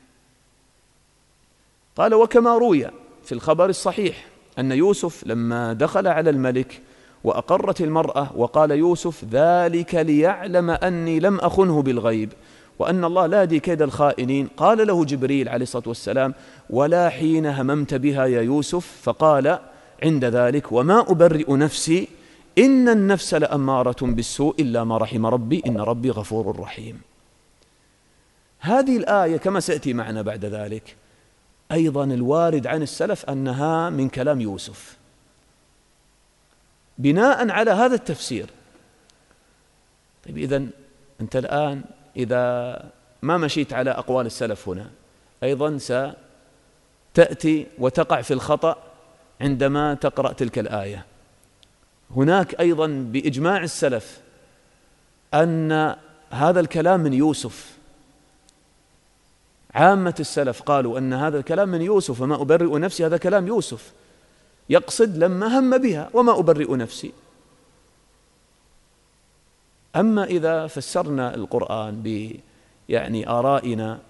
قال وكما روي في الخبر الصحيح أن يوسف لما دخل على الملك وأقرت المرأة وقال يوسف ذلك ليعلم أني لم أخنه بالغيب وأن الله لا يهدي كيد الخائنين، قال له جبريل عليه الصلاة والسلام ولا حين هممت بها يا يوسف، فقال عند ذلك وما أبرئ نفسي إن النفس لأمارة بالسوء إلا ما رحم ربي إن ربي غفور رحيم. هذه الآية كما سيأتي معنا بعد ذلك أيضا الوارد عن السلف أنها من كلام يوسف بناء على هذا التفسير. طيب إذن أنت الآن إذا ما مشيت على أقوال السلف هنا أيضا ستأتي وتقع في الخطأ عندما تقرأ تلك الآية. هناك أيضا بإجماع السلف أن هذا الكلام من يوسف، عامة السلف قالوا أن هذا الكلام من يوسف وما أبرئ نفسي هذا كلام يوسف، يقصد لما هم بها وما أبرئ نفسي. أما إذا فسرنا القرآن ب يعني آرائنا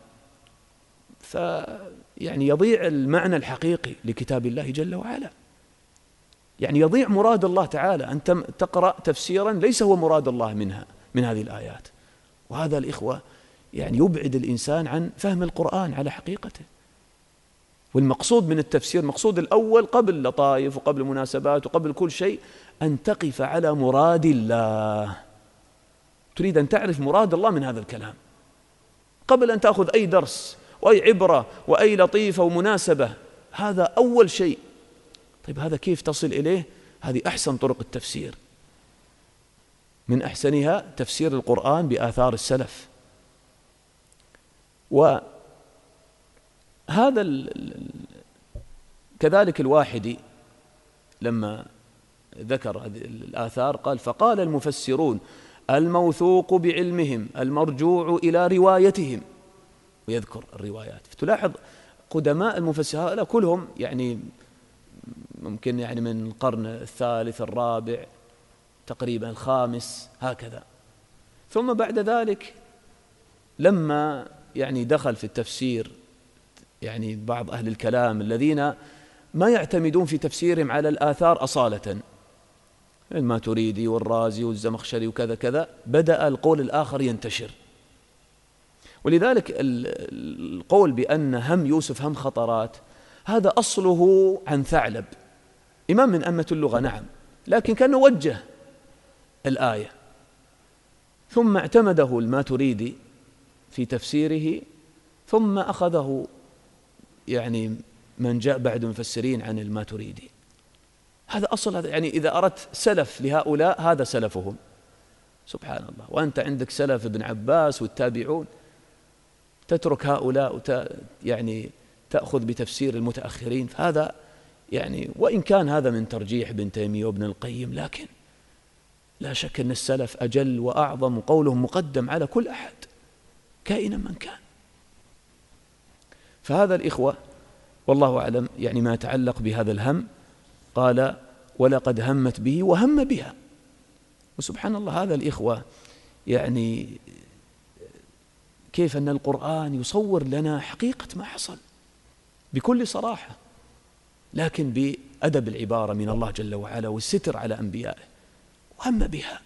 فيعني يضيع المعنى الحقيقي لكتاب الله جل وعلا. يعني يضيع مراد الله تعالى، أنت تقرأ تفسيرا ليس هو مراد الله منها من هذه الآيات. وهذا الإخوة يعني يبعد الإنسان عن فهم القرآن على حقيقته. والمقصود من التفسير، مقصود الأول قبل لطائف وقبل مناسبات وقبل كل شيء أن تقف على مراد الله. تريد أن تعرف مراد الله من هذا الكلام قبل أن تأخذ أي درس وأي عبرة وأي لطيفة ومناسبة. هذا أول شيء. طيب هذا كيف تصل إليه؟ هذه أحسن طرق التفسير، من أحسنها تفسير القرآن بآثار السلف. وهذا كذلك الواحدي لما ذكر هذه الآثار قال: فقال المفسرون الموثوق بعلمهم المرجوع إلى روايتهم، ويذكر الروايات. فتلاحظ قدماء المفسرين هؤلاء كلهم يعني ممكن يعني من القرن الثالث الرابع تقريبا الخامس هكذا. ثم بعد ذلك لما يعني دخل في التفسير يعني بعض أهل الكلام الذين ما يعتمدون في تفسيرهم على الآثار أصالة، الماتريدي والرازي والزمخشري وكذا كذا، بدأ القول الآخر ينتشر. ولذلك القول بأن هم يوسف هم خطرات هذا أصله عن ثعلب، إمام من أئمة اللغة نعم، لكن كان وجه الآية ثم اعتمده الماتريدي في تفسيره، ثم أخذه يعني من جاء بعد المفسرين عن الماتريدي. هذا أصل هذا، يعني إذا أردت سلف لهؤلاء هذا سلفهم سبحان الله. وأنت عندك سلف ابن عباس والتابعون، تترك هؤلاء وت يعني تأخذ بتفسير المتأخرين. فهذا يعني وإن كان هذا من ترجيح ابن تيمية وابن القيم، لكن لا شك أن السلف أجل وأعظم، وقولهم مقدم على كل أحد كائنا من كان. فهذا الإخوة والله أعلم يعني ما يتعلق بهذا الهم. قال: ولقد همت به وهم بها. وسبحان الله هذا الإخوة يعني كيف أن القرآن يصور لنا حقيقة ما حصل بكل صراحة، لكن بأدب العبارة من الله جل وعلا والستر على أنبيائه. وهم بها،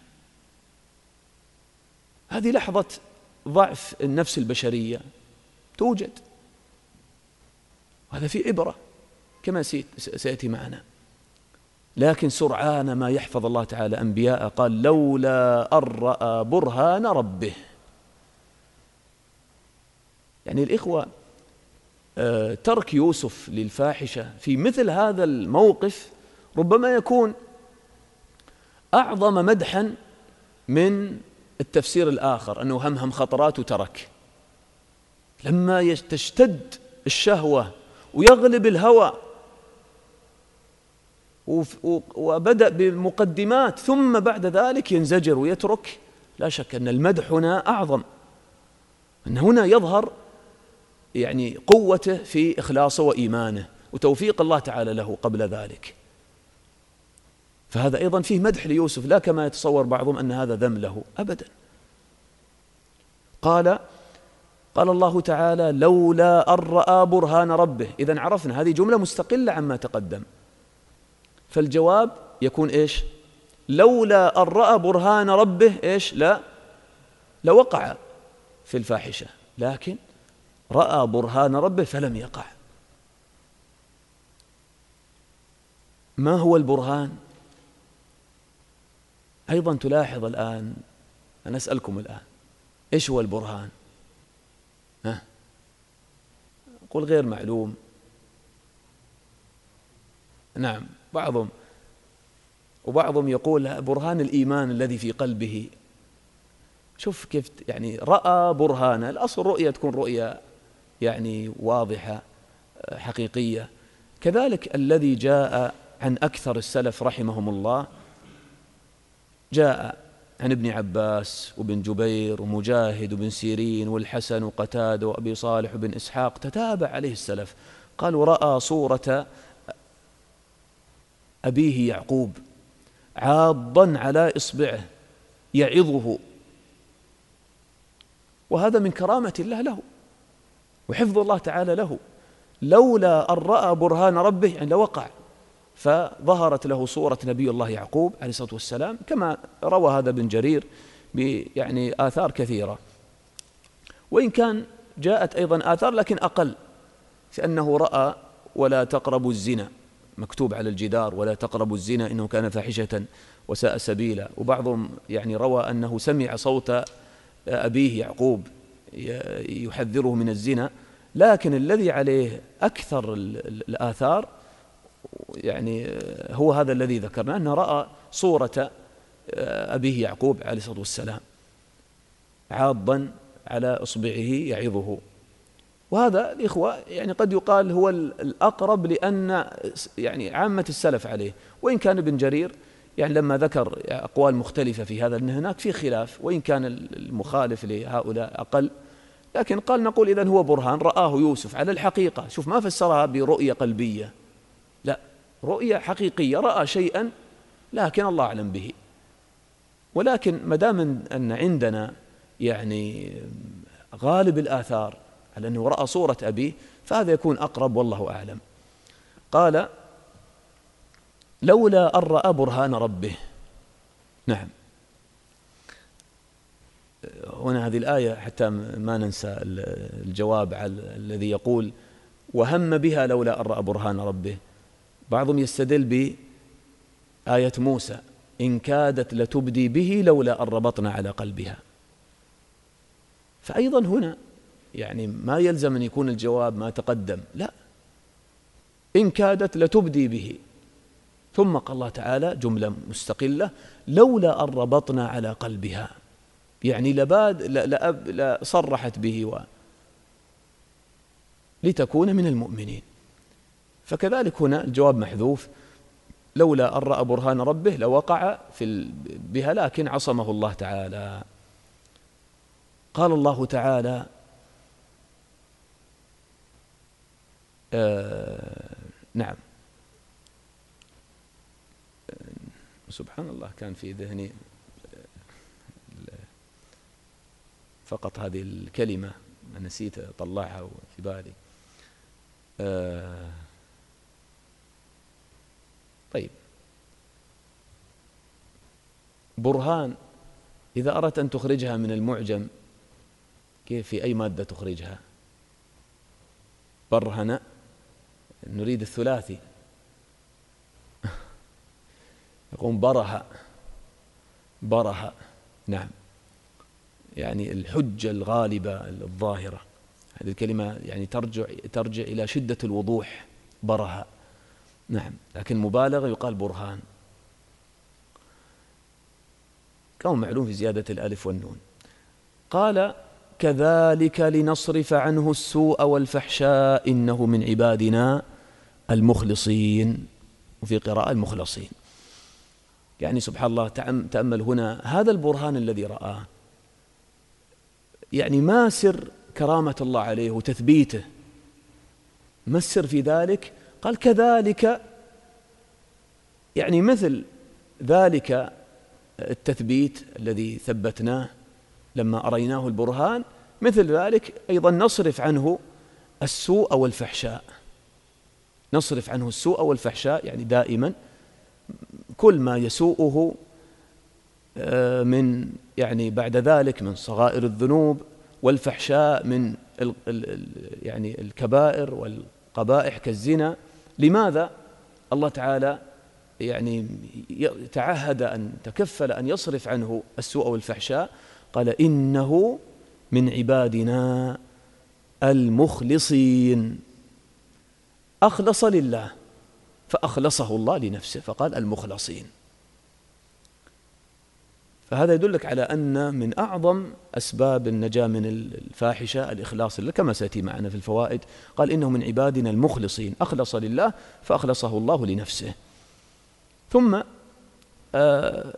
هذه لحظة ضعف النفس البشرية توجد، وهذا في عبرة كما سيأتي معنا. لكن سرعان ما يحفظ الله تعالى أنبياء قال: لولا أن رأى برهان ربه. يعني الإخوة ترك يوسف للفاحشة في مثل هذا الموقف ربما يكون أعظم مدحا من التفسير الآخر أنه هم هم خطرات وترك. لما تشتد الشهوة ويغلب الهوى وبدأ بمقدمات ثم بعد ذلك ينزجر ويترك، لا شك أن المدح هنا أعظم، أن هنا يظهر يعني قوته في إخلاصه وإيمانه وتوفيق الله تعالى له قبل ذلك. فهذا أيضا فيه مدح ليوسف، لا كما يتصور بعضهم أن هذا ذم له أبدا. قال قال الله تعالى: لولا أن رأى برهان ربه. إذن عرفنا هذه جملة مستقلة عما تقدم، فالجواب يكون إيش؟ لولا أن رأى برهان ربه إيش؟ لا لوقع في الفاحشة، لكن رأى برهان ربه فلم يقع. ما هو البرهان؟ أيضا تلاحظ الآن، أنا أسألكم الآن إيش هو البرهان؟ ها؟ قل غير معلوم. نعم بعضهم، وبعضهم يقول برهان الإيمان الذي في قلبه. شوف كيف يعني رأى برهانا، الأصل رؤية تكون رؤية يعني واضحة حقيقية. كذلك الذي جاء عن أكثر السلف رحمهم الله جاء عن ابن عباس وابن جبير ومجاهد وابن سيرين والحسن وقتادة وأبي صالح وابن إسحاق، تتابع عليه السلف قالوا: رأى صورة أبيه يعقوب عاضا على إصبعه يعظه، وهذا من كرامة الله له وحفظ الله تعالى له. لولا أن رأى برهان ربه يعني لوقع. فظهرت له صورة نبي الله يعقوب عليه الصلاة والسلام، كما روى هذا ابن جرير يعني آثار كثيرة. وإن كان جاءت أيضا آثار لكن أقل، فأنه رأى ولا تقربوا الزنا مكتوب على الجدار، ولا تقربوا الزنا إنه كان فاحشة وساء سبيلا. وبعضهم يعني روى أنه سمع صوت أبيه يعقوب يحذره من الزنا. لكن الذي عليه أكثر الآثار يعني هو هذا الذي ذكرنا، أنه رأى صورة أبيه يعقوب عليه الصلاة والسلام عاضا على إصبعه يعظه. وهذا الإخوة يعني قد يقال هو الأقرب، لأن يعني عامة السلف عليه. وإن كان ابن جرير يعني لما ذكر أقوال مختلفة في هذا، أن هناك في خلاف، وإن كان المخالف لهؤلاء أقل، لكن قال نقول إذن هو برهان رآه يوسف على الحقيقة. شوف، ما فسرها برؤية قلبية، لا، رؤية حقيقية، رأى شيئا لكن الله أعلم به. ولكن مدام أن عندنا يعني غالب الآثار على أنه رأى صورة أبيه، فهذا يكون أقرب والله أعلم. قال لولا أن رأى برهان ربه. نعم، هنا هذه الآية حتى ما ننسى الجواب على الذي يقول وهم بها لولا أن رأى برهان ربه. بعضهم يستدل بآية موسى إن كادت لتبدي به لولا أن ربطنا على قلبها. فأيضا هنا يعني ما يلزم أن يكون الجواب ما تقدم، لا، إن كادت لتبدي به، ثم قال الله تعالى جملة مستقلة لولا أن ربطنا على قلبها، يعني لباد لأب لا صرحت به و لتكون من المؤمنين. فكذلك هنا الجواب محذوف، لولا أن رأى برهان ربه لوقع في بها، لكن عصمه الله تعالى. قال الله تعالى آه نعم، سبحان الله كان في ذهني فقط هذه الكلمة، نسيت أطلعها في بالي. آه طيب، برهان إذا أردت أن تخرجها من المعجم، كيف في أي مادة تخرجها؟ برهن، نريد الثلاثي، يقوم برهة برهة. نعم، يعني الحجة الغالبة الظاهرة، هذه الكلمة يعني ترجع ترجع إلى شدة الوضوح، برهة. نعم، لكن مبالغة يقال برهان، كما معلوم في زيادة الألف والنون. قال كذلك لنصرف عنه السوء والفحشاء إنه من عبادنا المخلصين، وفي قراءة المخلصين. يعني سبحان الله، تأمل هنا هذا البرهان الذي رآه، يعني ما سر كرامة الله عليه وتثبيته، ما السر في ذلك؟ قال كذلك، يعني مثل ذلك التثبيت الذي ثبتناه لما أريناه البرهان، مثل ذلك أيضا نصرف عنه السوء والفحشاء. نصرف عنه السوء والفحشاء يعني دائما كل ما يسوءه من يعني بعد ذلك من صغائر الذنوب، والفحشاء من يعني الكبائر والقبائح كالزنا. لماذا الله تعالى يعني تعهد أن تكفل أن يصرف عنه السوء والفحشاء؟ قال إنه من عبادنا المخلصين. أخلص لله فأخلصه الله لنفسه، فقال المخلصين. فهذا يدلك على أن من أعظم أسباب النجاة من الفاحشة الإخلاص لله، كما سيأتي معنا في الفوائد. قال إنه من عبادنا المخلصين، أخلص لله فأخلصه الله لنفسه. ثم آه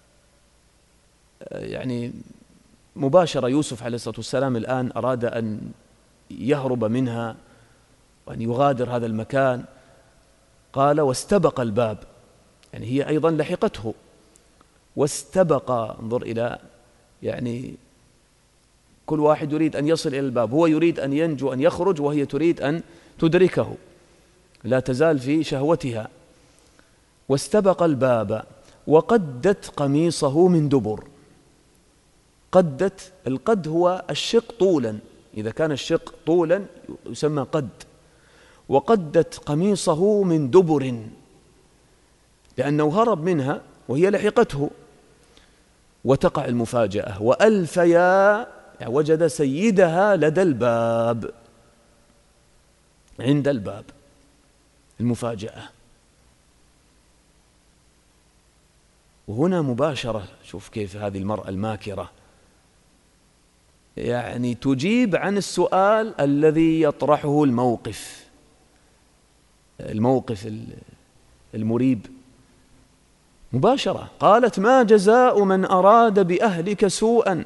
يعني مباشرة يوسف عليه الصلاة والسلام الآن أراد أن يهرب منها وأن يغادر هذا المكان. قال واستبق الباب، يعني هي أيضا لحقته، واستبق، انظر إلى يعني كل واحد يريد أن يصل إلى الباب، هو يريد أن ينجو أن يخرج، وهي تريد أن تدركه، لا تزال في شهوتها. واستبق الباب وقدت قميصه من دبر. قدت، القد هو الشق طولا، إذا كان الشق طولا يسمى قد. وقدت قميصه من دبر لأنه هرب منها وهي لحقته. وتقع المفاجأة وألفيا، يعني وجد سيدها لدى الباب، عند الباب. المفاجأة وهنا مباشرة. شوف كيف هذه المرأة الماكرة يعني تجيب عن السؤال الذي يطرحه الموقف الموقف المريب مباشرة. قالت: ما جزاء من أراد بأهلك سوءا.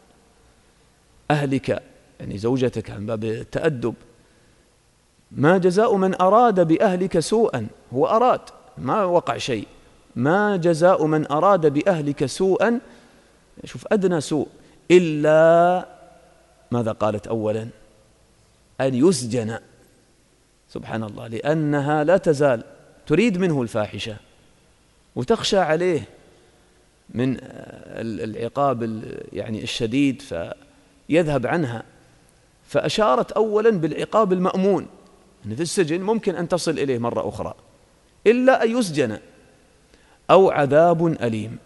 أهلك يعني زوجتك، عن باب التأدب. ما جزاء من أراد بأهلك سوءا، هو أراد، ما وقع شيء. ما جزاء من أراد بأهلك سوءا، شوف أدنى سوء، إلا ماذا قالت أولا؟ أن يسجن. سبحان الله، لأنها لا تزال تريد منه الفاحشة وتخشى عليه من العقاب يعني الشديد فيذهب عنها، فأشارت أولا بالعقاب المأمون، أن في السجن ممكن أن تصل إليه مرة أخرى، إلا أن يسجن أو عذاب أليم.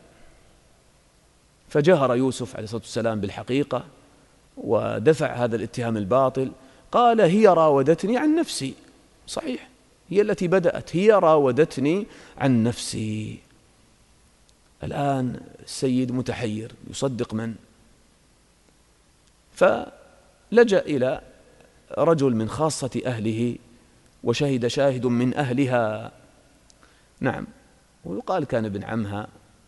فجهر يوسف عليه الصلاة والسلام بالحقيقة ودفع هذا الاتهام الباطل. قال: هي راودتني عن نفسي. صحيح، هي التي بدأت، هي راودتني عن نفسي. الآن السيد متحير، يصدق من؟ فلجأ إلى رجل من خاصة أهله، وشهد شاهد من أهلها. نعم، ويقال كان ابن عمها،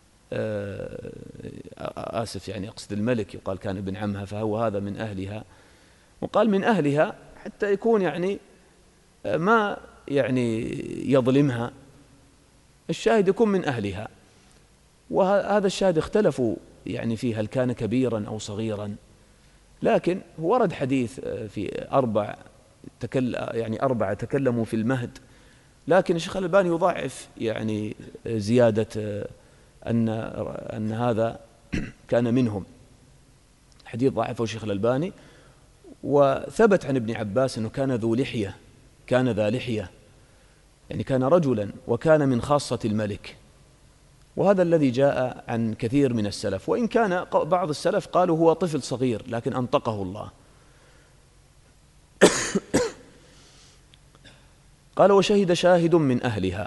آسف يعني أقصد الملك، يقال كان ابن عمها، فهو هذا من أهلها. وقال من أهلها حتى يكون يعني ما يعني يظلمها، الشاهد يكون من أهلها. وهذا الشاهد اختلفوا يعني فيه، هل كان كبيرا أو صغيرا، لكن ورد حديث في أربع تكل يعني أربعة تكلموا في المهد، لكن الشيخ الألباني يضاعف يعني زيادة أن أن هذا كان منهم. حديث ضعفه الشيخ الألباني. وثبت عن ابن عباس أنه كان ذو لحية، كان ذا لحية، يعني كان رجلا وكان من خاصة الملك. وهذا الذي جاء عن كثير من السلف، وإن كان بعض السلف قالوا هو طفل صغير لكن أنطقه الله. قال: وشهد شاهد من أهلها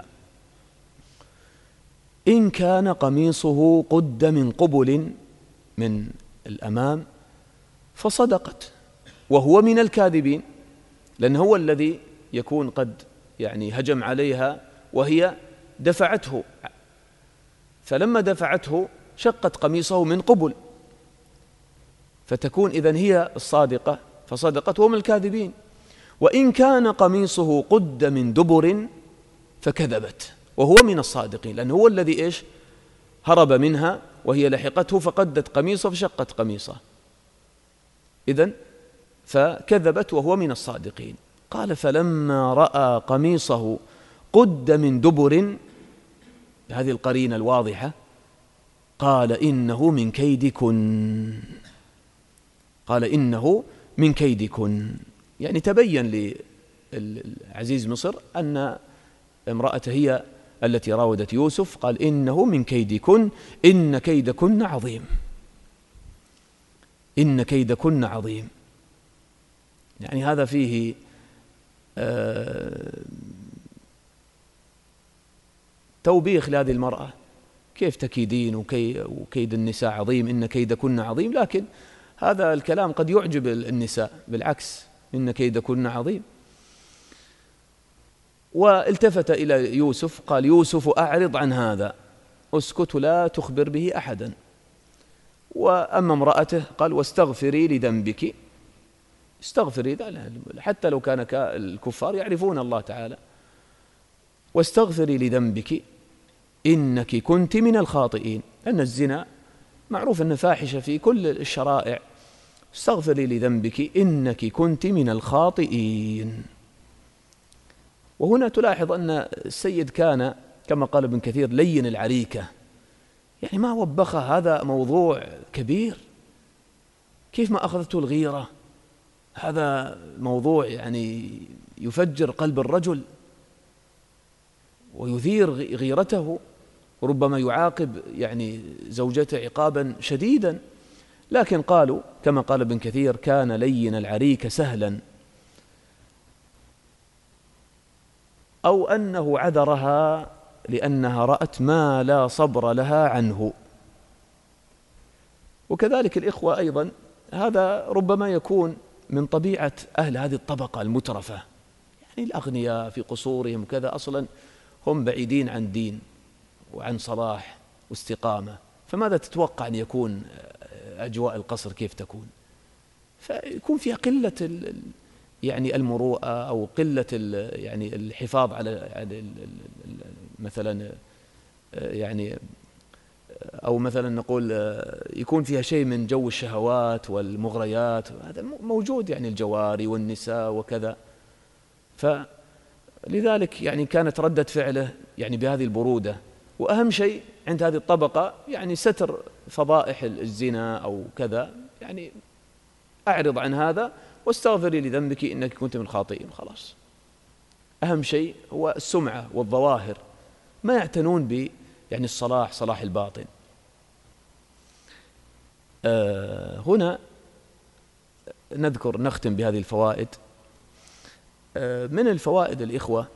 إن كان قميصه قد من قبل، من الأمام، فصدقت وهو من الكاذبين، لأنه هو الذي يكون قد يعني هجم عليها وهي دفعته، فلما دفعته شقت قميصه من قبل، فتكون إذن هي الصادقة فصدقت وهم الكاذبين. وإن كان قميصه قد من دبر فكذبت وهو من الصادقين، لأنه هو الذي إيش هرب منها وهي لحقته، فقدت قميصه فشقت قميصه، إذن فكذبت وهو من الصادقين. قال: فلما رأى قميصه قد من دبر، هذه القرينة الواضحة، قال: إنه من كيدكن. قال: إنه من كيدكن، يعني تبين للعزيز مصر أن امرأته هي التي راودت يوسف. قال: إنه من كيدكن إن كيدكن عظيم، إن كيدكن عظيم. يعني هذا فيه آه توبيخ لهذه المرأة، كيف تكيدين وكي وكيد النساء عظيم، إن كيدكن عظيم. لكن هذا الكلام قد يعجب النساء، بالعكس، إن كيدكن عظيم. والتفت إلى يوسف قال: يوسف أعرض عن هذا، اسكت لا تخبر به أحدا. وأما امرأته قال: واستغفري لذنبك. استغفري، حتى لو كان الكفار يعرفون الله تعالى. واستغفري لذنبك إنك كنت من الخاطئين، لأن الزنا معروف أنه فاحشة في كل الشرائع. استغفري لذنبك إنك كنت من الخاطئين. وهنا تلاحظ أن السيد كان كما قال ابن كثير لين العريكة، يعني ما وبخه، هذا موضوع كبير. كيف ما أخذته الغيرة؟ هذا موضوع يعني يفجر قلب الرجل ويثير غيرته، وربما يعاقب يعني زوجته عقابا شديدا. لكن قالوا كما قال ابن كثير كان لين العريك سهلا، أو أنه عذرها لأنها رأت ما لا صبر لها عنه. وكذلك الإخوة أيضا، هذا ربما يكون من طبيعة أهل هذه الطبقة المترفة، يعني الأغنياء في قصورهم وكذا، أصلا هم بعيدين عن دين وعن صلاح واستقامة، فماذا تتوقع أن يكون أجواء القصر كيف تكون؟ فيكون فيها قلة يعني المروءة، أو قلة يعني الحفاظ على مثلا يعني، أو مثلا نقول يكون فيها شيء من جو الشهوات والمغريات، هذا موجود يعني الجواري والنساء وكذا. فلذلك يعني كانت ردة فعله يعني بهذه البرودة. وأهم شيء عند هذه الطبقة يعني ستر فضائح الزنا أو كذا، يعني أعرض عن هذا واستغفري لذنبك إنك كنت من الخاطئين، خلاص. أهم شيء هو السمعة والظواهر، ما يعتنون ب يعني الصلاح، صلاح الباطن. آه هنا نذكر نختم بهذه الفوائد. آه من الفوائد الإخوة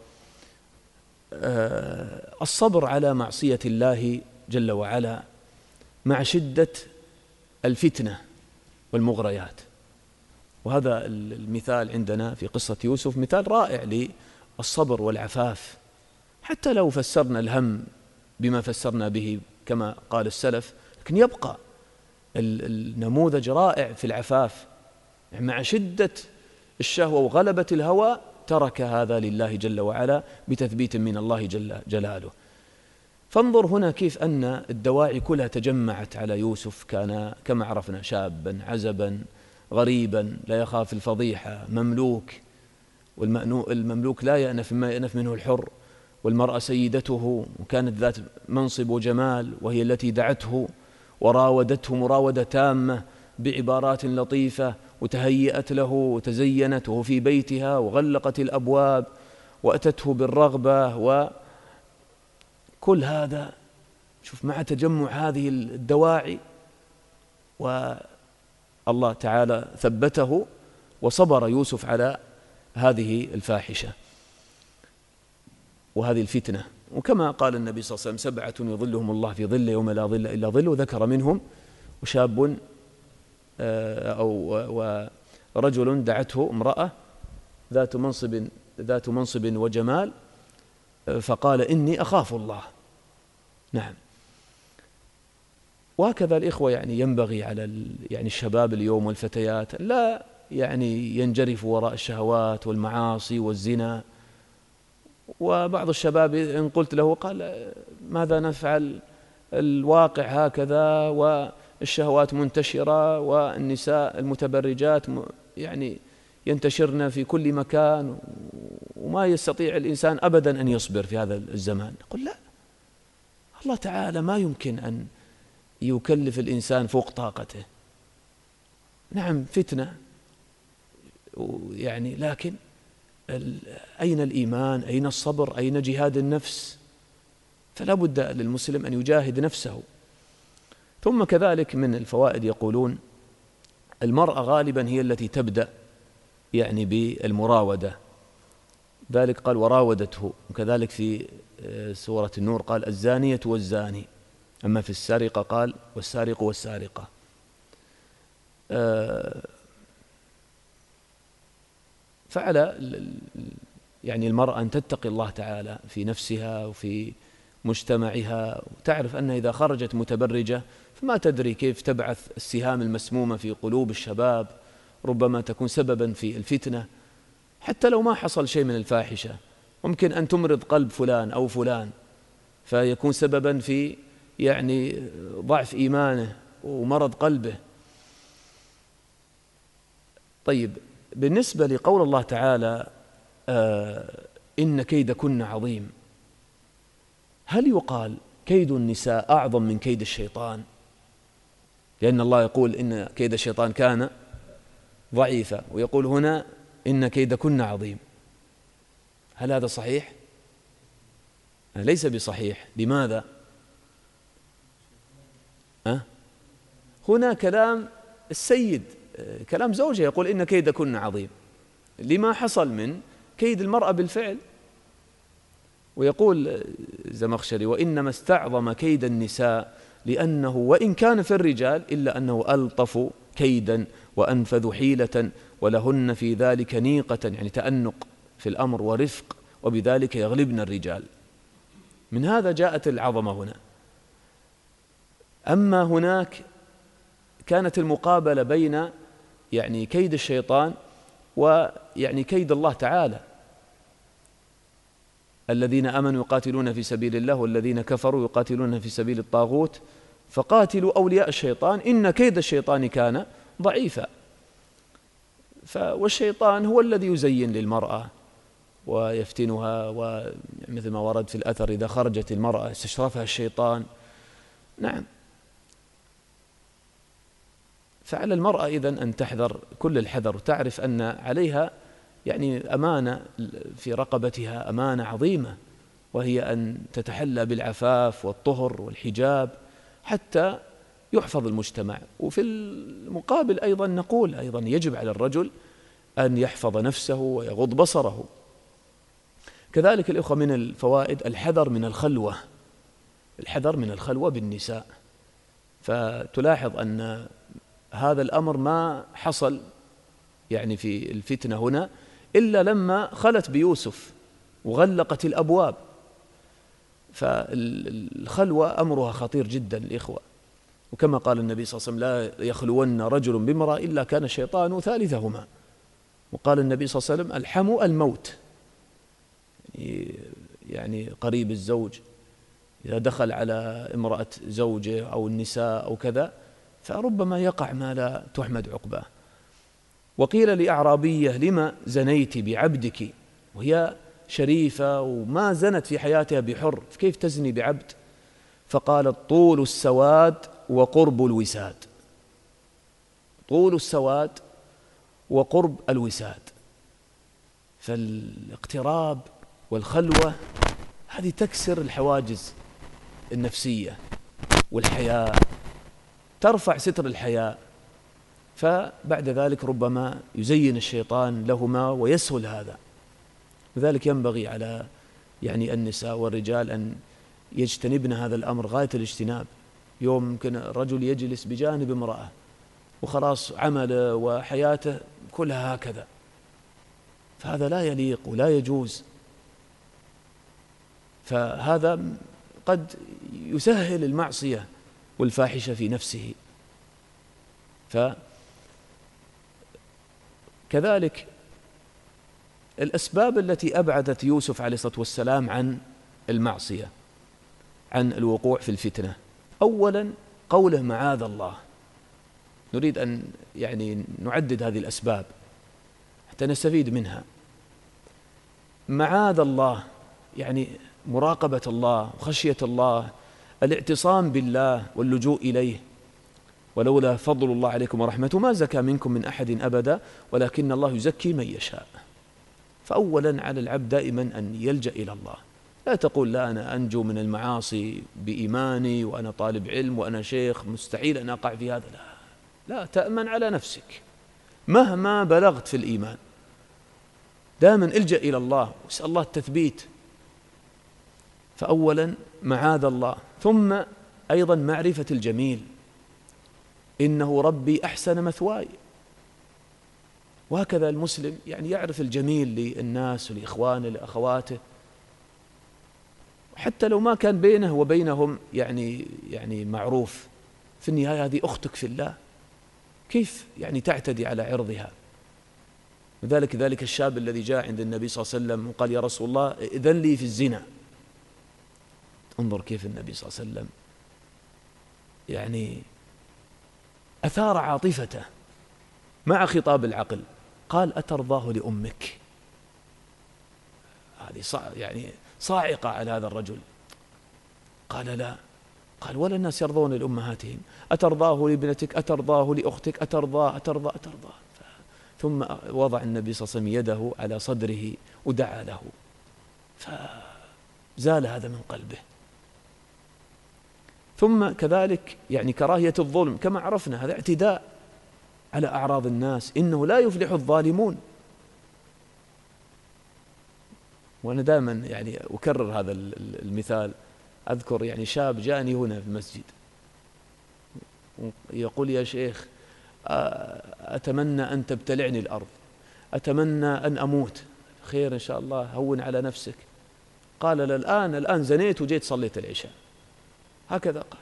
آه الصبر على معصية الله جل وعلا مع شدة الفتنة والمغريات. وهذا المثال عندنا في قصة يوسف مثال رائع للصبر والعفاف. حتى لو فسرنا الهم بما فسرنا به كما قال السلف، لكن يبقى النموذج رائع في العفاف، يعني مع شدة الشهوة وغلبة الهوى ترك هذا لله جل وعلا بتثبيت من الله جل جلاله. فانظر هنا كيف أن الدواعي كلها تجمعت على يوسف. كان كما عرفنا شابا عزبا غريبا لا يخاف الفضيحة، مملوك، والمملوك لا يأنف مما يأنف منه الحر، والمرأة سيدته وكانت ذات منصب وجمال، وهي التي دعته وراودته مراودة تامة بعبارات لطيفة، وتهيأت له وتزينت وهو في بيتها وغلقت الأبواب وأتته بالرغبة، وكل هذا شوف مع تجمع هذه الدواعي، والله تعالى ثبته وصبر يوسف على هذه الفاحشة وهذه الفتنة. وكما قال النبي صلى الله عليه وسلم سبعة يظلهم الله في ظله يوم لا ظل إلا ظله، وذكر منهم وشاب أو ورجل دعته امرأة ذات منصب ذات منصب وجمال فقال إني أخاف الله. نعم. وهكذا الإخوة يعني ينبغي على يعني الشباب اليوم والفتيات لا يعني ينجرفوا وراء الشهوات والمعاصي والزنا. وبعض الشباب إن قلت له قال ماذا نفعل، الواقع هكذا والشهوات منتشرة والنساء المتبرجات يعني ينتشرن في كل مكان، وما يستطيع الإنسان أبدا أن يصبر في هذا الزمان. قل لا، الله تعالى ما يمكن أن يكلف الإنسان فوق طاقته. نعم فتنة يعني، لكن أين الإيمان؟ أين الصبر؟ أين جهاد النفس؟ فلا بد للمسلم أن يجاهد نفسه. ثم كذلك من الفوائد يقولون المرأة غالبا هي التي تبدأ يعني بالمراودة، ذلك قال وراودته. وكذلك في سورة النور قال الزانية والزاني، أما في السرقة قال والسارق والسارقة. فعلى يعني المرأة أن تتقي الله تعالى في نفسها وفي مجتمعها، وتعرف أنها إذا خرجت متبرجة فما تدري كيف تبعث السهام المسمومة في قلوب الشباب، ربما تكون سببا في الفتنة. حتى لو ما حصل شيء من الفاحشة ممكن أن تمرض قلب فلان أو فلان فيكون سببا في يعني ضعف إيمانه ومرض قلبه. طيب، بالنسبة لقول الله تعالى آه إن كيدكن عظيم، هل يقال كيد النساء أعظم من كيد الشيطان؟ لأن الله يقول إن كيد الشيطان كان ضعيفا، ويقول هنا إن كيدكن عظيم. هل هذا صحيح؟ ليس بصحيح. لماذا؟ أه؟ هنا كلام السيد، كلام زوجه، يقول إن كيدكن عظيم لما حصل من كيد المرأة بالفعل. ويقول زمخشري: وإنما استعظم كيد النساء لأنه وإن كان في الرجال إلا أنه ألطف كيدا وأنفذ حيلة، ولهن في ذلك نيقة، يعني تأنق في الأمر ورفق، وبذلك يغلبن الرجال. من هذا جاءت العظمة هنا. أما هناك كانت المقابلة بين يعني كيد الشيطان ويعني كيد الله تعالى: الذين آمنوا يقاتلون في سبيل الله والذين كفروا يقاتلون في سبيل الطاغوت فقاتلوا أولياء الشيطان إن كيد الشيطان كان ضعيفا. والشيطان هو الذي يزين للمرأة ويفتنها، ومثل ما ورد في الأثر: إذا خرجت المرأة استشرفها الشيطان. نعم. فعلى المرأة إذن أن تحذر كل الحذر، وتعرف أن عليها يعني أمانة في رقبتها، أمانة عظيمة، وهي أن تتحلى بالعفاف والطهر والحجاب حتى يحفظ المجتمع. وفي المقابل أيضا نقول أيضا يجب على الرجل أن يحفظ نفسه ويغض بصره. كذلك الإخوة من الفوائد الحذر من الخلوة، الحذر من الخلوة بالنساء. فتلاحظ أن هذا الأمر ما حصل يعني في الفتنة هنا إلا لما خلت بيوسف وغلقت الأبواب. فالخلوة أمرها خطير جدا الإخوة، وكما قال النبي صلى الله عليه وسلم: لا يخلون رجل بامرأة إلا كان الشيطان ثالثهما. وقال النبي صلى الله عليه وسلم: الحمو الموت، يعني قريب الزوج إذا دخل على امرأة زوجه أو النساء أو كذا فربما يقع ما لا تحمد عقباه. وقيل لأعرابية: لما زنيت بعبدك؟ وهي شريفة وما زنت في حياتها بحر، كيف تزني بعبد؟ فقالت: طول السواد وقرب الوساد. طول السواد وقرب الوساد. فالاقتراب والخلوة هذه تكسر الحواجز النفسية والحياء، ترفع ستر الحياء. فبعد ذلك ربما يزين الشيطان لهما ويسهل هذا. لذلك ينبغي على يعني النساء والرجال أن يجتنبن هذا الأمر غاية الاجتناب. يوم ممكن الرجل يجلس بجانب امرأة وخلاص عمله وحياته كلها هكذا، فهذا لا يليق ولا يجوز. فهذا قد يسهل المعصية والفاحشة في نفسه. فكذلك الأسباب التي أبعدت يوسف عليه الصلاة والسلام عن المعصية، عن الوقوع في الفتنة: أولا قوله معاذ الله. نريد أن يعني نعدد هذه الأسباب حتى نستفيد منها. معاذ الله يعني مراقبة الله وخشية الله، الاعتصام بالله واللجوء إليه. ولولا فضل الله عليكم ورحمته ما زكى منكم من أحد أبدا ولكن الله يزكي من يشاء. فأولا على العبد دائما أن يلجأ إلى الله. لا تقول: لا أنا أنجو من المعاصي بإيماني وأنا طالب علم وأنا شيخ مستحيل أن أقع في هذا. لا لا، تأمن على نفسك مهما بلغت في الإيمان. دائما الجأ إلى الله واسأل الله التثبيت. فأولا معاذ الله، ثم أيضا معرفة الجميل: إنه ربي أحسن مثواي. وهكذا المسلم يعني يعرف الجميل للناس ولإخوانه لأخواته، حتى لو ما كان بينه وبينهم يعني يعني معروف، في النهاية هذه أختك في الله، كيف يعني تعتدي على عرضها؟ وذلك ذلك الشاب الذي جاء عند النبي صلى الله عليه وسلم وقال: يا رسول الله إذن لي في الزنا. انظر كيف النبي صلى الله عليه وسلم يعني أثار عاطفته مع خطاب العقل. قال: أترضاه لأمك؟ هذه يعني صاعقة على هذا الرجل. قال لا. قال ولا الناس يرضون لأمهاتهم، أترضاه لابنتك، أترضاه لأختك، أترضاه أترضى أترضى. ثم وضع النبي صلى الله عليه وسلم يده على صدره ودعا له، فزال هذا من قلبه. ثم كذلك يعني كراهية الظلم كما عرفنا، هذا اعتداء على أعراض الناس، إنه لا يفلح الظالمون. وأنا دائما يعني أكرر هذا المثال. أذكر يعني شاب جاءني هنا في المسجد يقول يا شيخ أتمنى أن تبتلعني الأرض، أتمنى أن أموت. خير إن شاء الله، هون على نفسك. قال الآن الآن زنيت وجيت صليت العشاء، هكذا قال.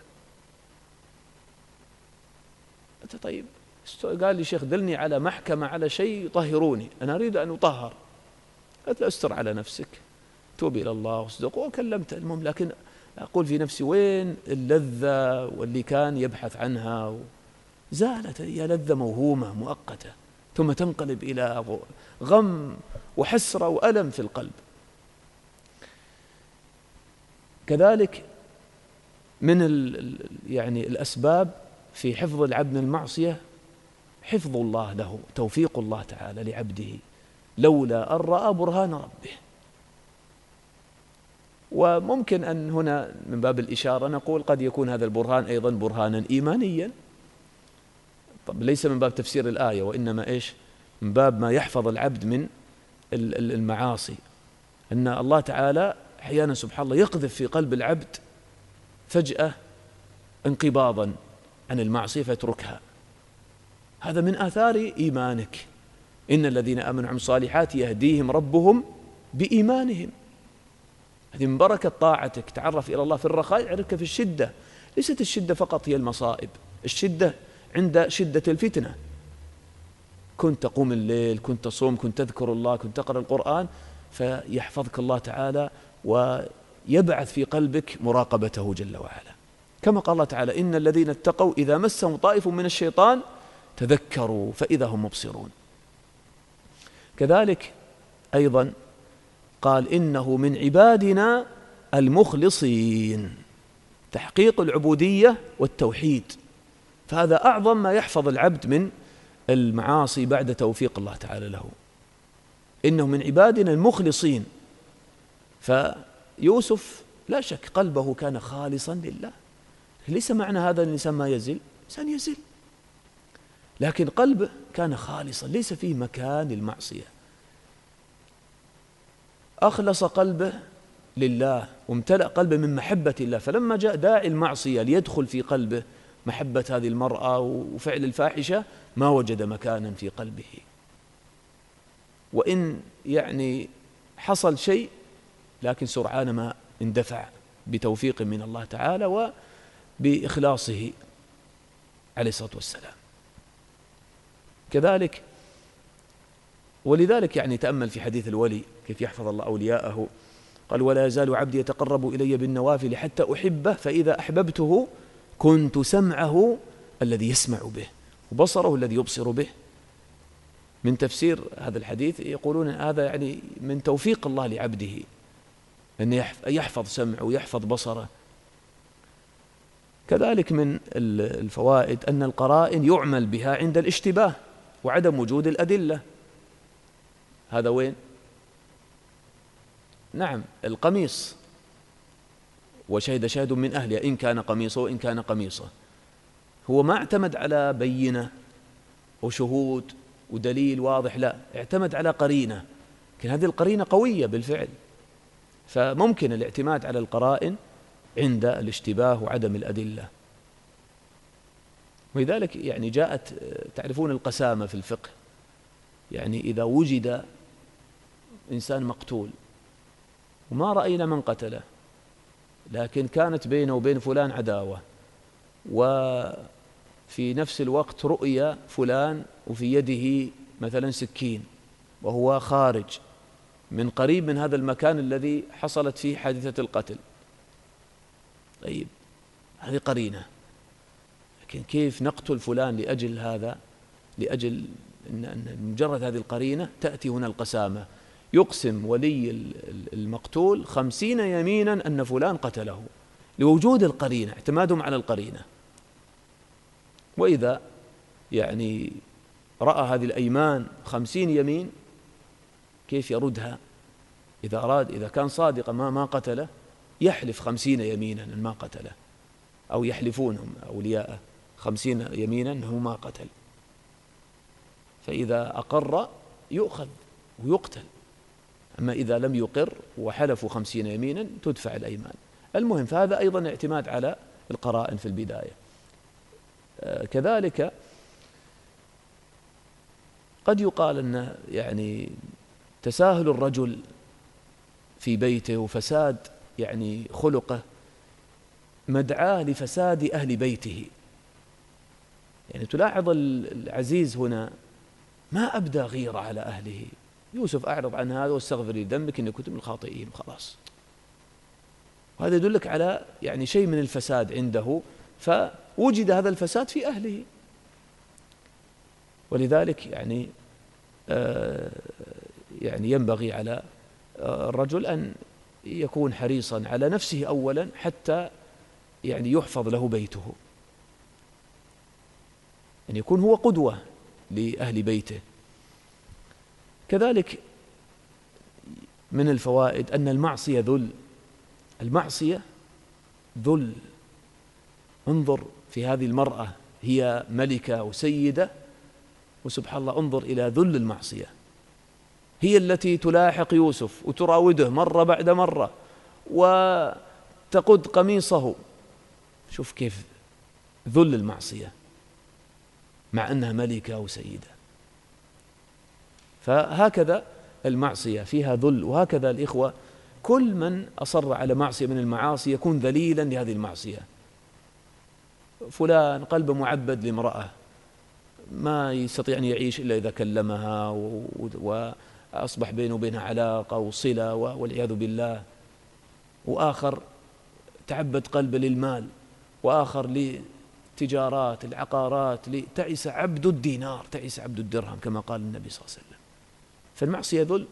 أنت طيب، قال لي شيخ دلني على محكمة على شيء يطهروني، أنا أريد أن أطهر. قلت له استر على نفسك، توب إلى الله واصدق. وكلمت المهم، لكن أقول في نفسي وين اللذة واللي كان يبحث عنها؟ زالت هي لذة موهومة مؤقتة، ثم تنقلب إلى غم وحسرة وألم في القلب. كذلك من يعني الأسباب في حفظ العبد من المعصية حفظ الله له، توفيق الله تعالى لعبده لولا أن رأى برهان ربه. وممكن أن هنا من باب الإشارة نقول قد يكون هذا البرهان أيضا برهانا إيمانيا، طب ليس من باب تفسير الآية، وإنما إيش من باب ما يحفظ العبد من المعاصي، أن الله تعالى أحيانا سبحان الله يقذف في قلب العبد فجأة انقباضا عن المعصية فيتركها. هذا من آثار إيمانك. إن الذين آمنوا وعملوا الصالحات يهديهم ربهم بإيمانهم. هذه من بركة طاعتك. تعرف إلى الله في الرخاء يعرفك في الشدة. ليست الشدة فقط هي المصائب، الشدة عند شدة الفتنة. كنت تقوم الليل، كنت تصوم، كنت تذكر الله، كنت تقرأ القرآن، فيحفظك الله تعالى ويبعث في قلبك مراقبته جل وعلا. كما قال الله تعالى إن الذين اتقوا إذا مسهم طائف من الشيطان تذكروا فإذا هم مبصرون. كذلك أيضا قال إنه من عبادنا المخلصين، تحقيق العبودية والتوحيد، فهذا أعظم ما يحفظ العبد من المعاصي بعد توفيق الله تعالى له. إنه من عبادنا المخلصين. فيوسف لا شك قلبه كان خالصا لله، ليس معنى هذا الإنسان ما يزل، إنسان يزل، لكن قلبه كان خالصا ليس فيه مكان للمعصية. أخلص قلبه لله وامتلأ قلبه من محبة الله، فلما جاء داعي المعصية ليدخل في قلبه محبة هذه المرأة وفعل الفاحشة ما وجد مكانا في قلبه. وإن يعني حصل شيء لكن سرعان ما اندفع بتوفيق من الله تعالى وبإخلاصه عليه الصلاة والسلام. كذلك ولذلك يعني تأمل في حديث الولي كيف يحفظ الله أولياءه. قال ولا يزال عبدي يتقرب إلي بالنوافل حتى أحبه فإذا أحببته كنت سمعه الذي يسمع به وبصره الذي يبصر به. من تفسير هذا الحديث يقولون هذا يعني من توفيق الله لعبده أن يحفظ سمعه ويحفظ بصره. كذلك من الفوائد أن القرائن يعمل بها عند الاشتباه وعدم وجود الأدلة. هذا وين؟ نعم القميص، وشهد شاهد من أهلها إن كان قميصه وإن كان قميصه. هو ما اعتمد على بينة وشهود ودليل واضح، لا، اعتمد على قرينة، لكن هذه القرينة قوية بالفعل. فممكن الاعتماد على القرائن عند الاشتباه وعدم الأدلة. ولذلك يعني جاءت تعرفون القسامة في الفقه، يعني إذا وجد إنسان مقتول وما رأينا من قتله لكن كانت بينه وبين فلان عداوة، وفي نفس الوقت رؤيا فلان وفي يده مثلا سكين وهو خارج من قريب من هذا المكان الذي حصلت فيه حادثة القتل، طيب هذه قرينة. لكن كيف نقتل فلان لأجل هذا، لأجل أن مجرد هذه القرينة تأتي هنا القسامة، يقسم ولي المقتول خمسين يمينا أن فلان قتله لوجود القرينة، اعتمادهم على القرينة. وإذا يعني رأى هذه الأيمان خمسين يمين كيف يردها؟ إذا أراد، إذا كان صادقا ما ما قتله يحلف خمسين يمينا أن ما قتله، أو يحلفونهم أولياءه خمسين يمينا أنه ما قتل، فإذا أقر يؤخذ ويقتل. أما إذا لم يقر وحلفوا خمسين يمينا تدفع الأيمان. المهم، فهذا أيضا اعتماد على القرائن في البداية. آه كذلك قد يقال أن يعني تساهل الرجل في بيته وفساد يعني خلقه مدعاة لفساد أهل بيته. يعني تلاحظ العزيز هنا ما أبدى غيرة على أهله. يوسف أعرض عن هذا واستغفر لذنبك إنك كنت من الخاطئين، خلاص. وهذا يدلك على يعني شيء من الفساد عنده، فوجد هذا الفساد في أهله. ولذلك يعني آه يعني ينبغي على الرجل أن يكون حريصا على نفسه أولا حتى يعني يحفظ له بيته، أن يكون هو قدوة لأهل بيته. كذلك من الفوائد أن المعصية ذل. المعصية ذل. انظر في هذه المرأة، هي ملكة وسيدة، وسبحان الله انظر إلى ذل المعصية. هي التي تلاحق يوسف وتراوده مرة بعد مرة وتقد قميصه. شوف كيف ذل المعصية مع أنها ملكة وسيدة. فهكذا المعصية فيها ذل. وهكذا الإخوة، كل من أصر على معصية من المعاصي يكون ذليلا لهذه المعصية. فلان قلبه معبد لامرأة، ما يستطيع أن يعيش إلا إذا كلمها، وأصبح بينه وبينها علاقة وصلة والعياذ بالله. وآخر تعبد قلبه للمال، وآخر لتجارات العقارات، تعس عبد الدينار، تعس عبد الدرهم كما قال النبي صلى الله عليه وسلم. فالمعصية ذل.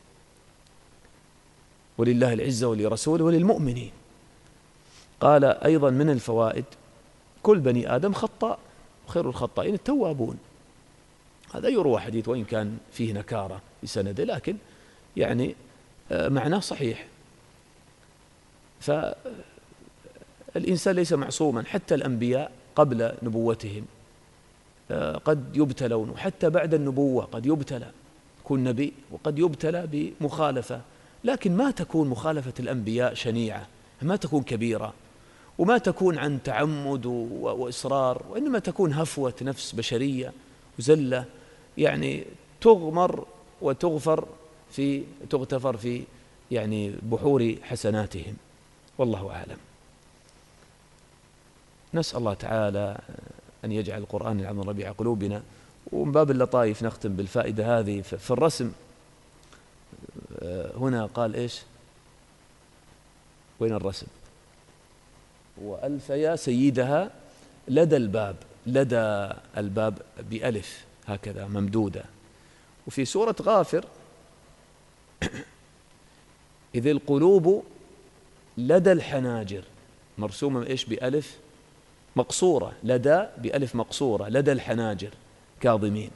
ولله العزة ولرسوله وللمؤمنين. قال أيضا من الفوائد: كل بني آدم خطاء، خير الخطائين التوابون. هذا يروى حديث وإن كان فيه نكارة بسنده، لكن يعني معناه صحيح. فالإنسان ليس معصوما، حتى الأنبياء قبل نبوتهم قد يبتلون، وحتى بعد النبوة قد يبتلى، يكون نبي وقد يبتلى بمخالفة، لكن ما تكون مخالفة الأنبياء شنيعة، ما تكون كبيرة، وما تكون عن تعمد وإصرار، وإنما تكون هفوة نفس بشرية وزلة، يعني تغمر وتغفر في تغتفر في يعني بحور حسناتهم. والله أعلم. نسأل الله تعالى أن يجعل القرآن العظيم ربيع قلوبنا. ومن باب اللطائف نختم بالفائدة هذه في الرسم. هنا قال إيش؟ وين الرسم؟ وألفيا سيدها لدى الباب. لدى الباب بألف هكذا ممدودة. وفي سورة غافر: إذ القلوب لدى الحناجر، مرسومة إيش؟ بألف مقصورة. لدى بألف مقصورة، لدى الحناجر كاظمين.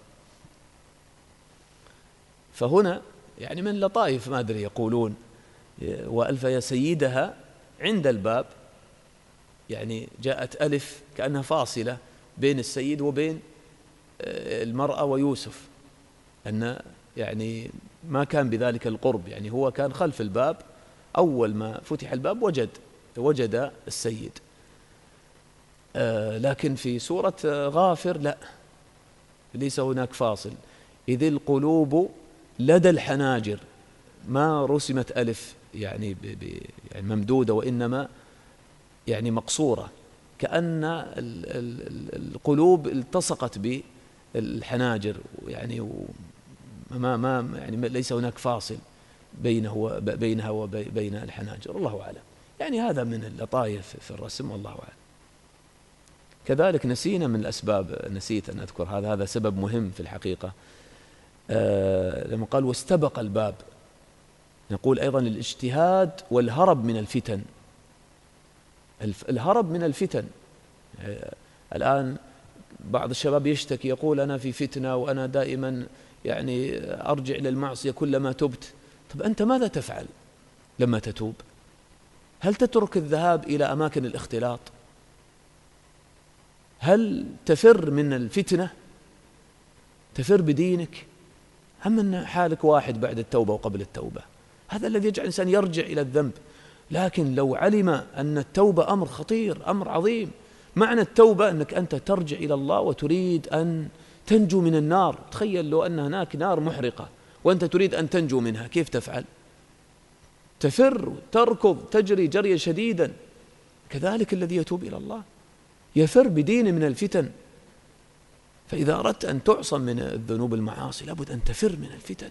فهنا يعني من لطائف ما أدري يقولون وألفيا سيدها عند الباب، يعني جاءت ألف كأنها فاصلة بين السيد وبين المرأة ويوسف، أن يعني ما كان بذلك القرب، يعني هو كان خلف الباب، أول ما فتح الباب وجد وجد السيد. آه لكن في سورة غافر لا، ليس هناك فاصل. إذ القلوب لدى الحناجر، ما رسمت ألف يعني, يعني ممدودة، وإنما يعني مقصورة، كأن القلوب التصقت بالحناجر، يعني ما ما يعني ليس هناك فاصل بينه بينها وبين الحناجر. الله أعلم. يعني هذا من اللطائف في الرسم، والله أعلم. كذلك نسينا من الأسباب، نسيت أن أذكر هذا هذا سبب مهم في الحقيقة. آه لما قال واستبق الباب، نقول أيضا الاجتهاد والهرب من الفتن. الهرب من الفتن. الآن بعض الشباب يشتكي يقول أنا في فتنة وأنا دائما يعني أرجع للمعصية كلما تبت. طب أنت ماذا تفعل لما تتوب؟ هل تترك الذهاب إلى أماكن الاختلاط؟ هل تفر من الفتنة؟ تفر بدينك؟ أم أن حالك واحد بعد التوبة وقبل التوبة؟ هذا الذي يجعل الإنسان يرجع إلى الذنب. لكن لو علم أن التوبة أمر خطير، أمر عظيم، معنى التوبة أنك أنت ترجع إلى الله وتريد أن تنجو من النار. تخيل لو أن هناك نار محرقة وأنت تريد أن تنجو منها، كيف تفعل؟ تفر، تركض، تجري جريا شديدا. كذلك الذي يتوب إلى الله يفر بدينه من الفتن. فإذا أردت أن تعصم من الذنوب المعاصي لابد أن تفر من الفتن.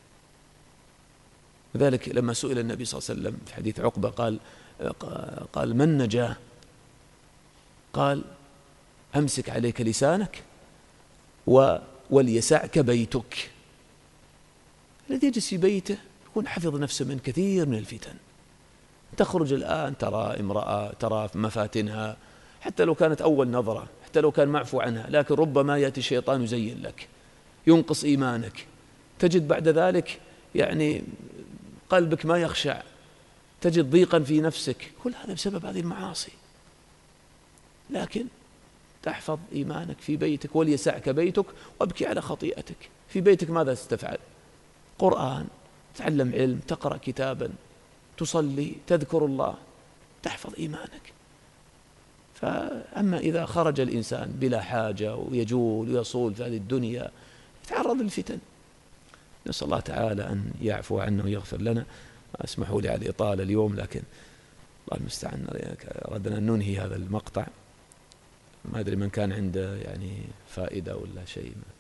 لذلك لما سئل النبي صلى الله عليه وسلم في حديث عقبة قال قال من نجاه؟ قال أمسك عليك لسانك وليسعك بيتك. الذي يجلس في بيته يكون حفظ نفسه من كثير من الفتن. تخرج الآن ترى امرأة ترى مفاتنها، حتى لو كانت أول نظرة، حتى لو كان معفو عنها، لكن ربما يأتي الشيطان يزين لك، ينقص إيمانك، تجد بعد ذلك يعني قلبك ما يخشع، تجد ضيقا في نفسك، كل هذا بسبب هذه المعاصي. لكن تحفظ إيمانك في بيتك وليسعك بيتك وابكي على خطيئتك. في بيتك ماذا ستفعل؟ قرآن، تعلم علم، تقرأ كتابا، تصلي، تذكر الله، تحفظ إيمانك. فأما إذا خرج الإنسان بلا حاجة ويجول ويصول في هذه الدنيا يتعرض للفتن. نسأل الله تعالى أن يعفو عنا ويغفر لنا. اسمحوا لي على الإطالة اليوم، لكن الله المستعان أردنا أن ننهي هذا المقطع. ما أدري من كان عنده يعني فائدة ولا شيء.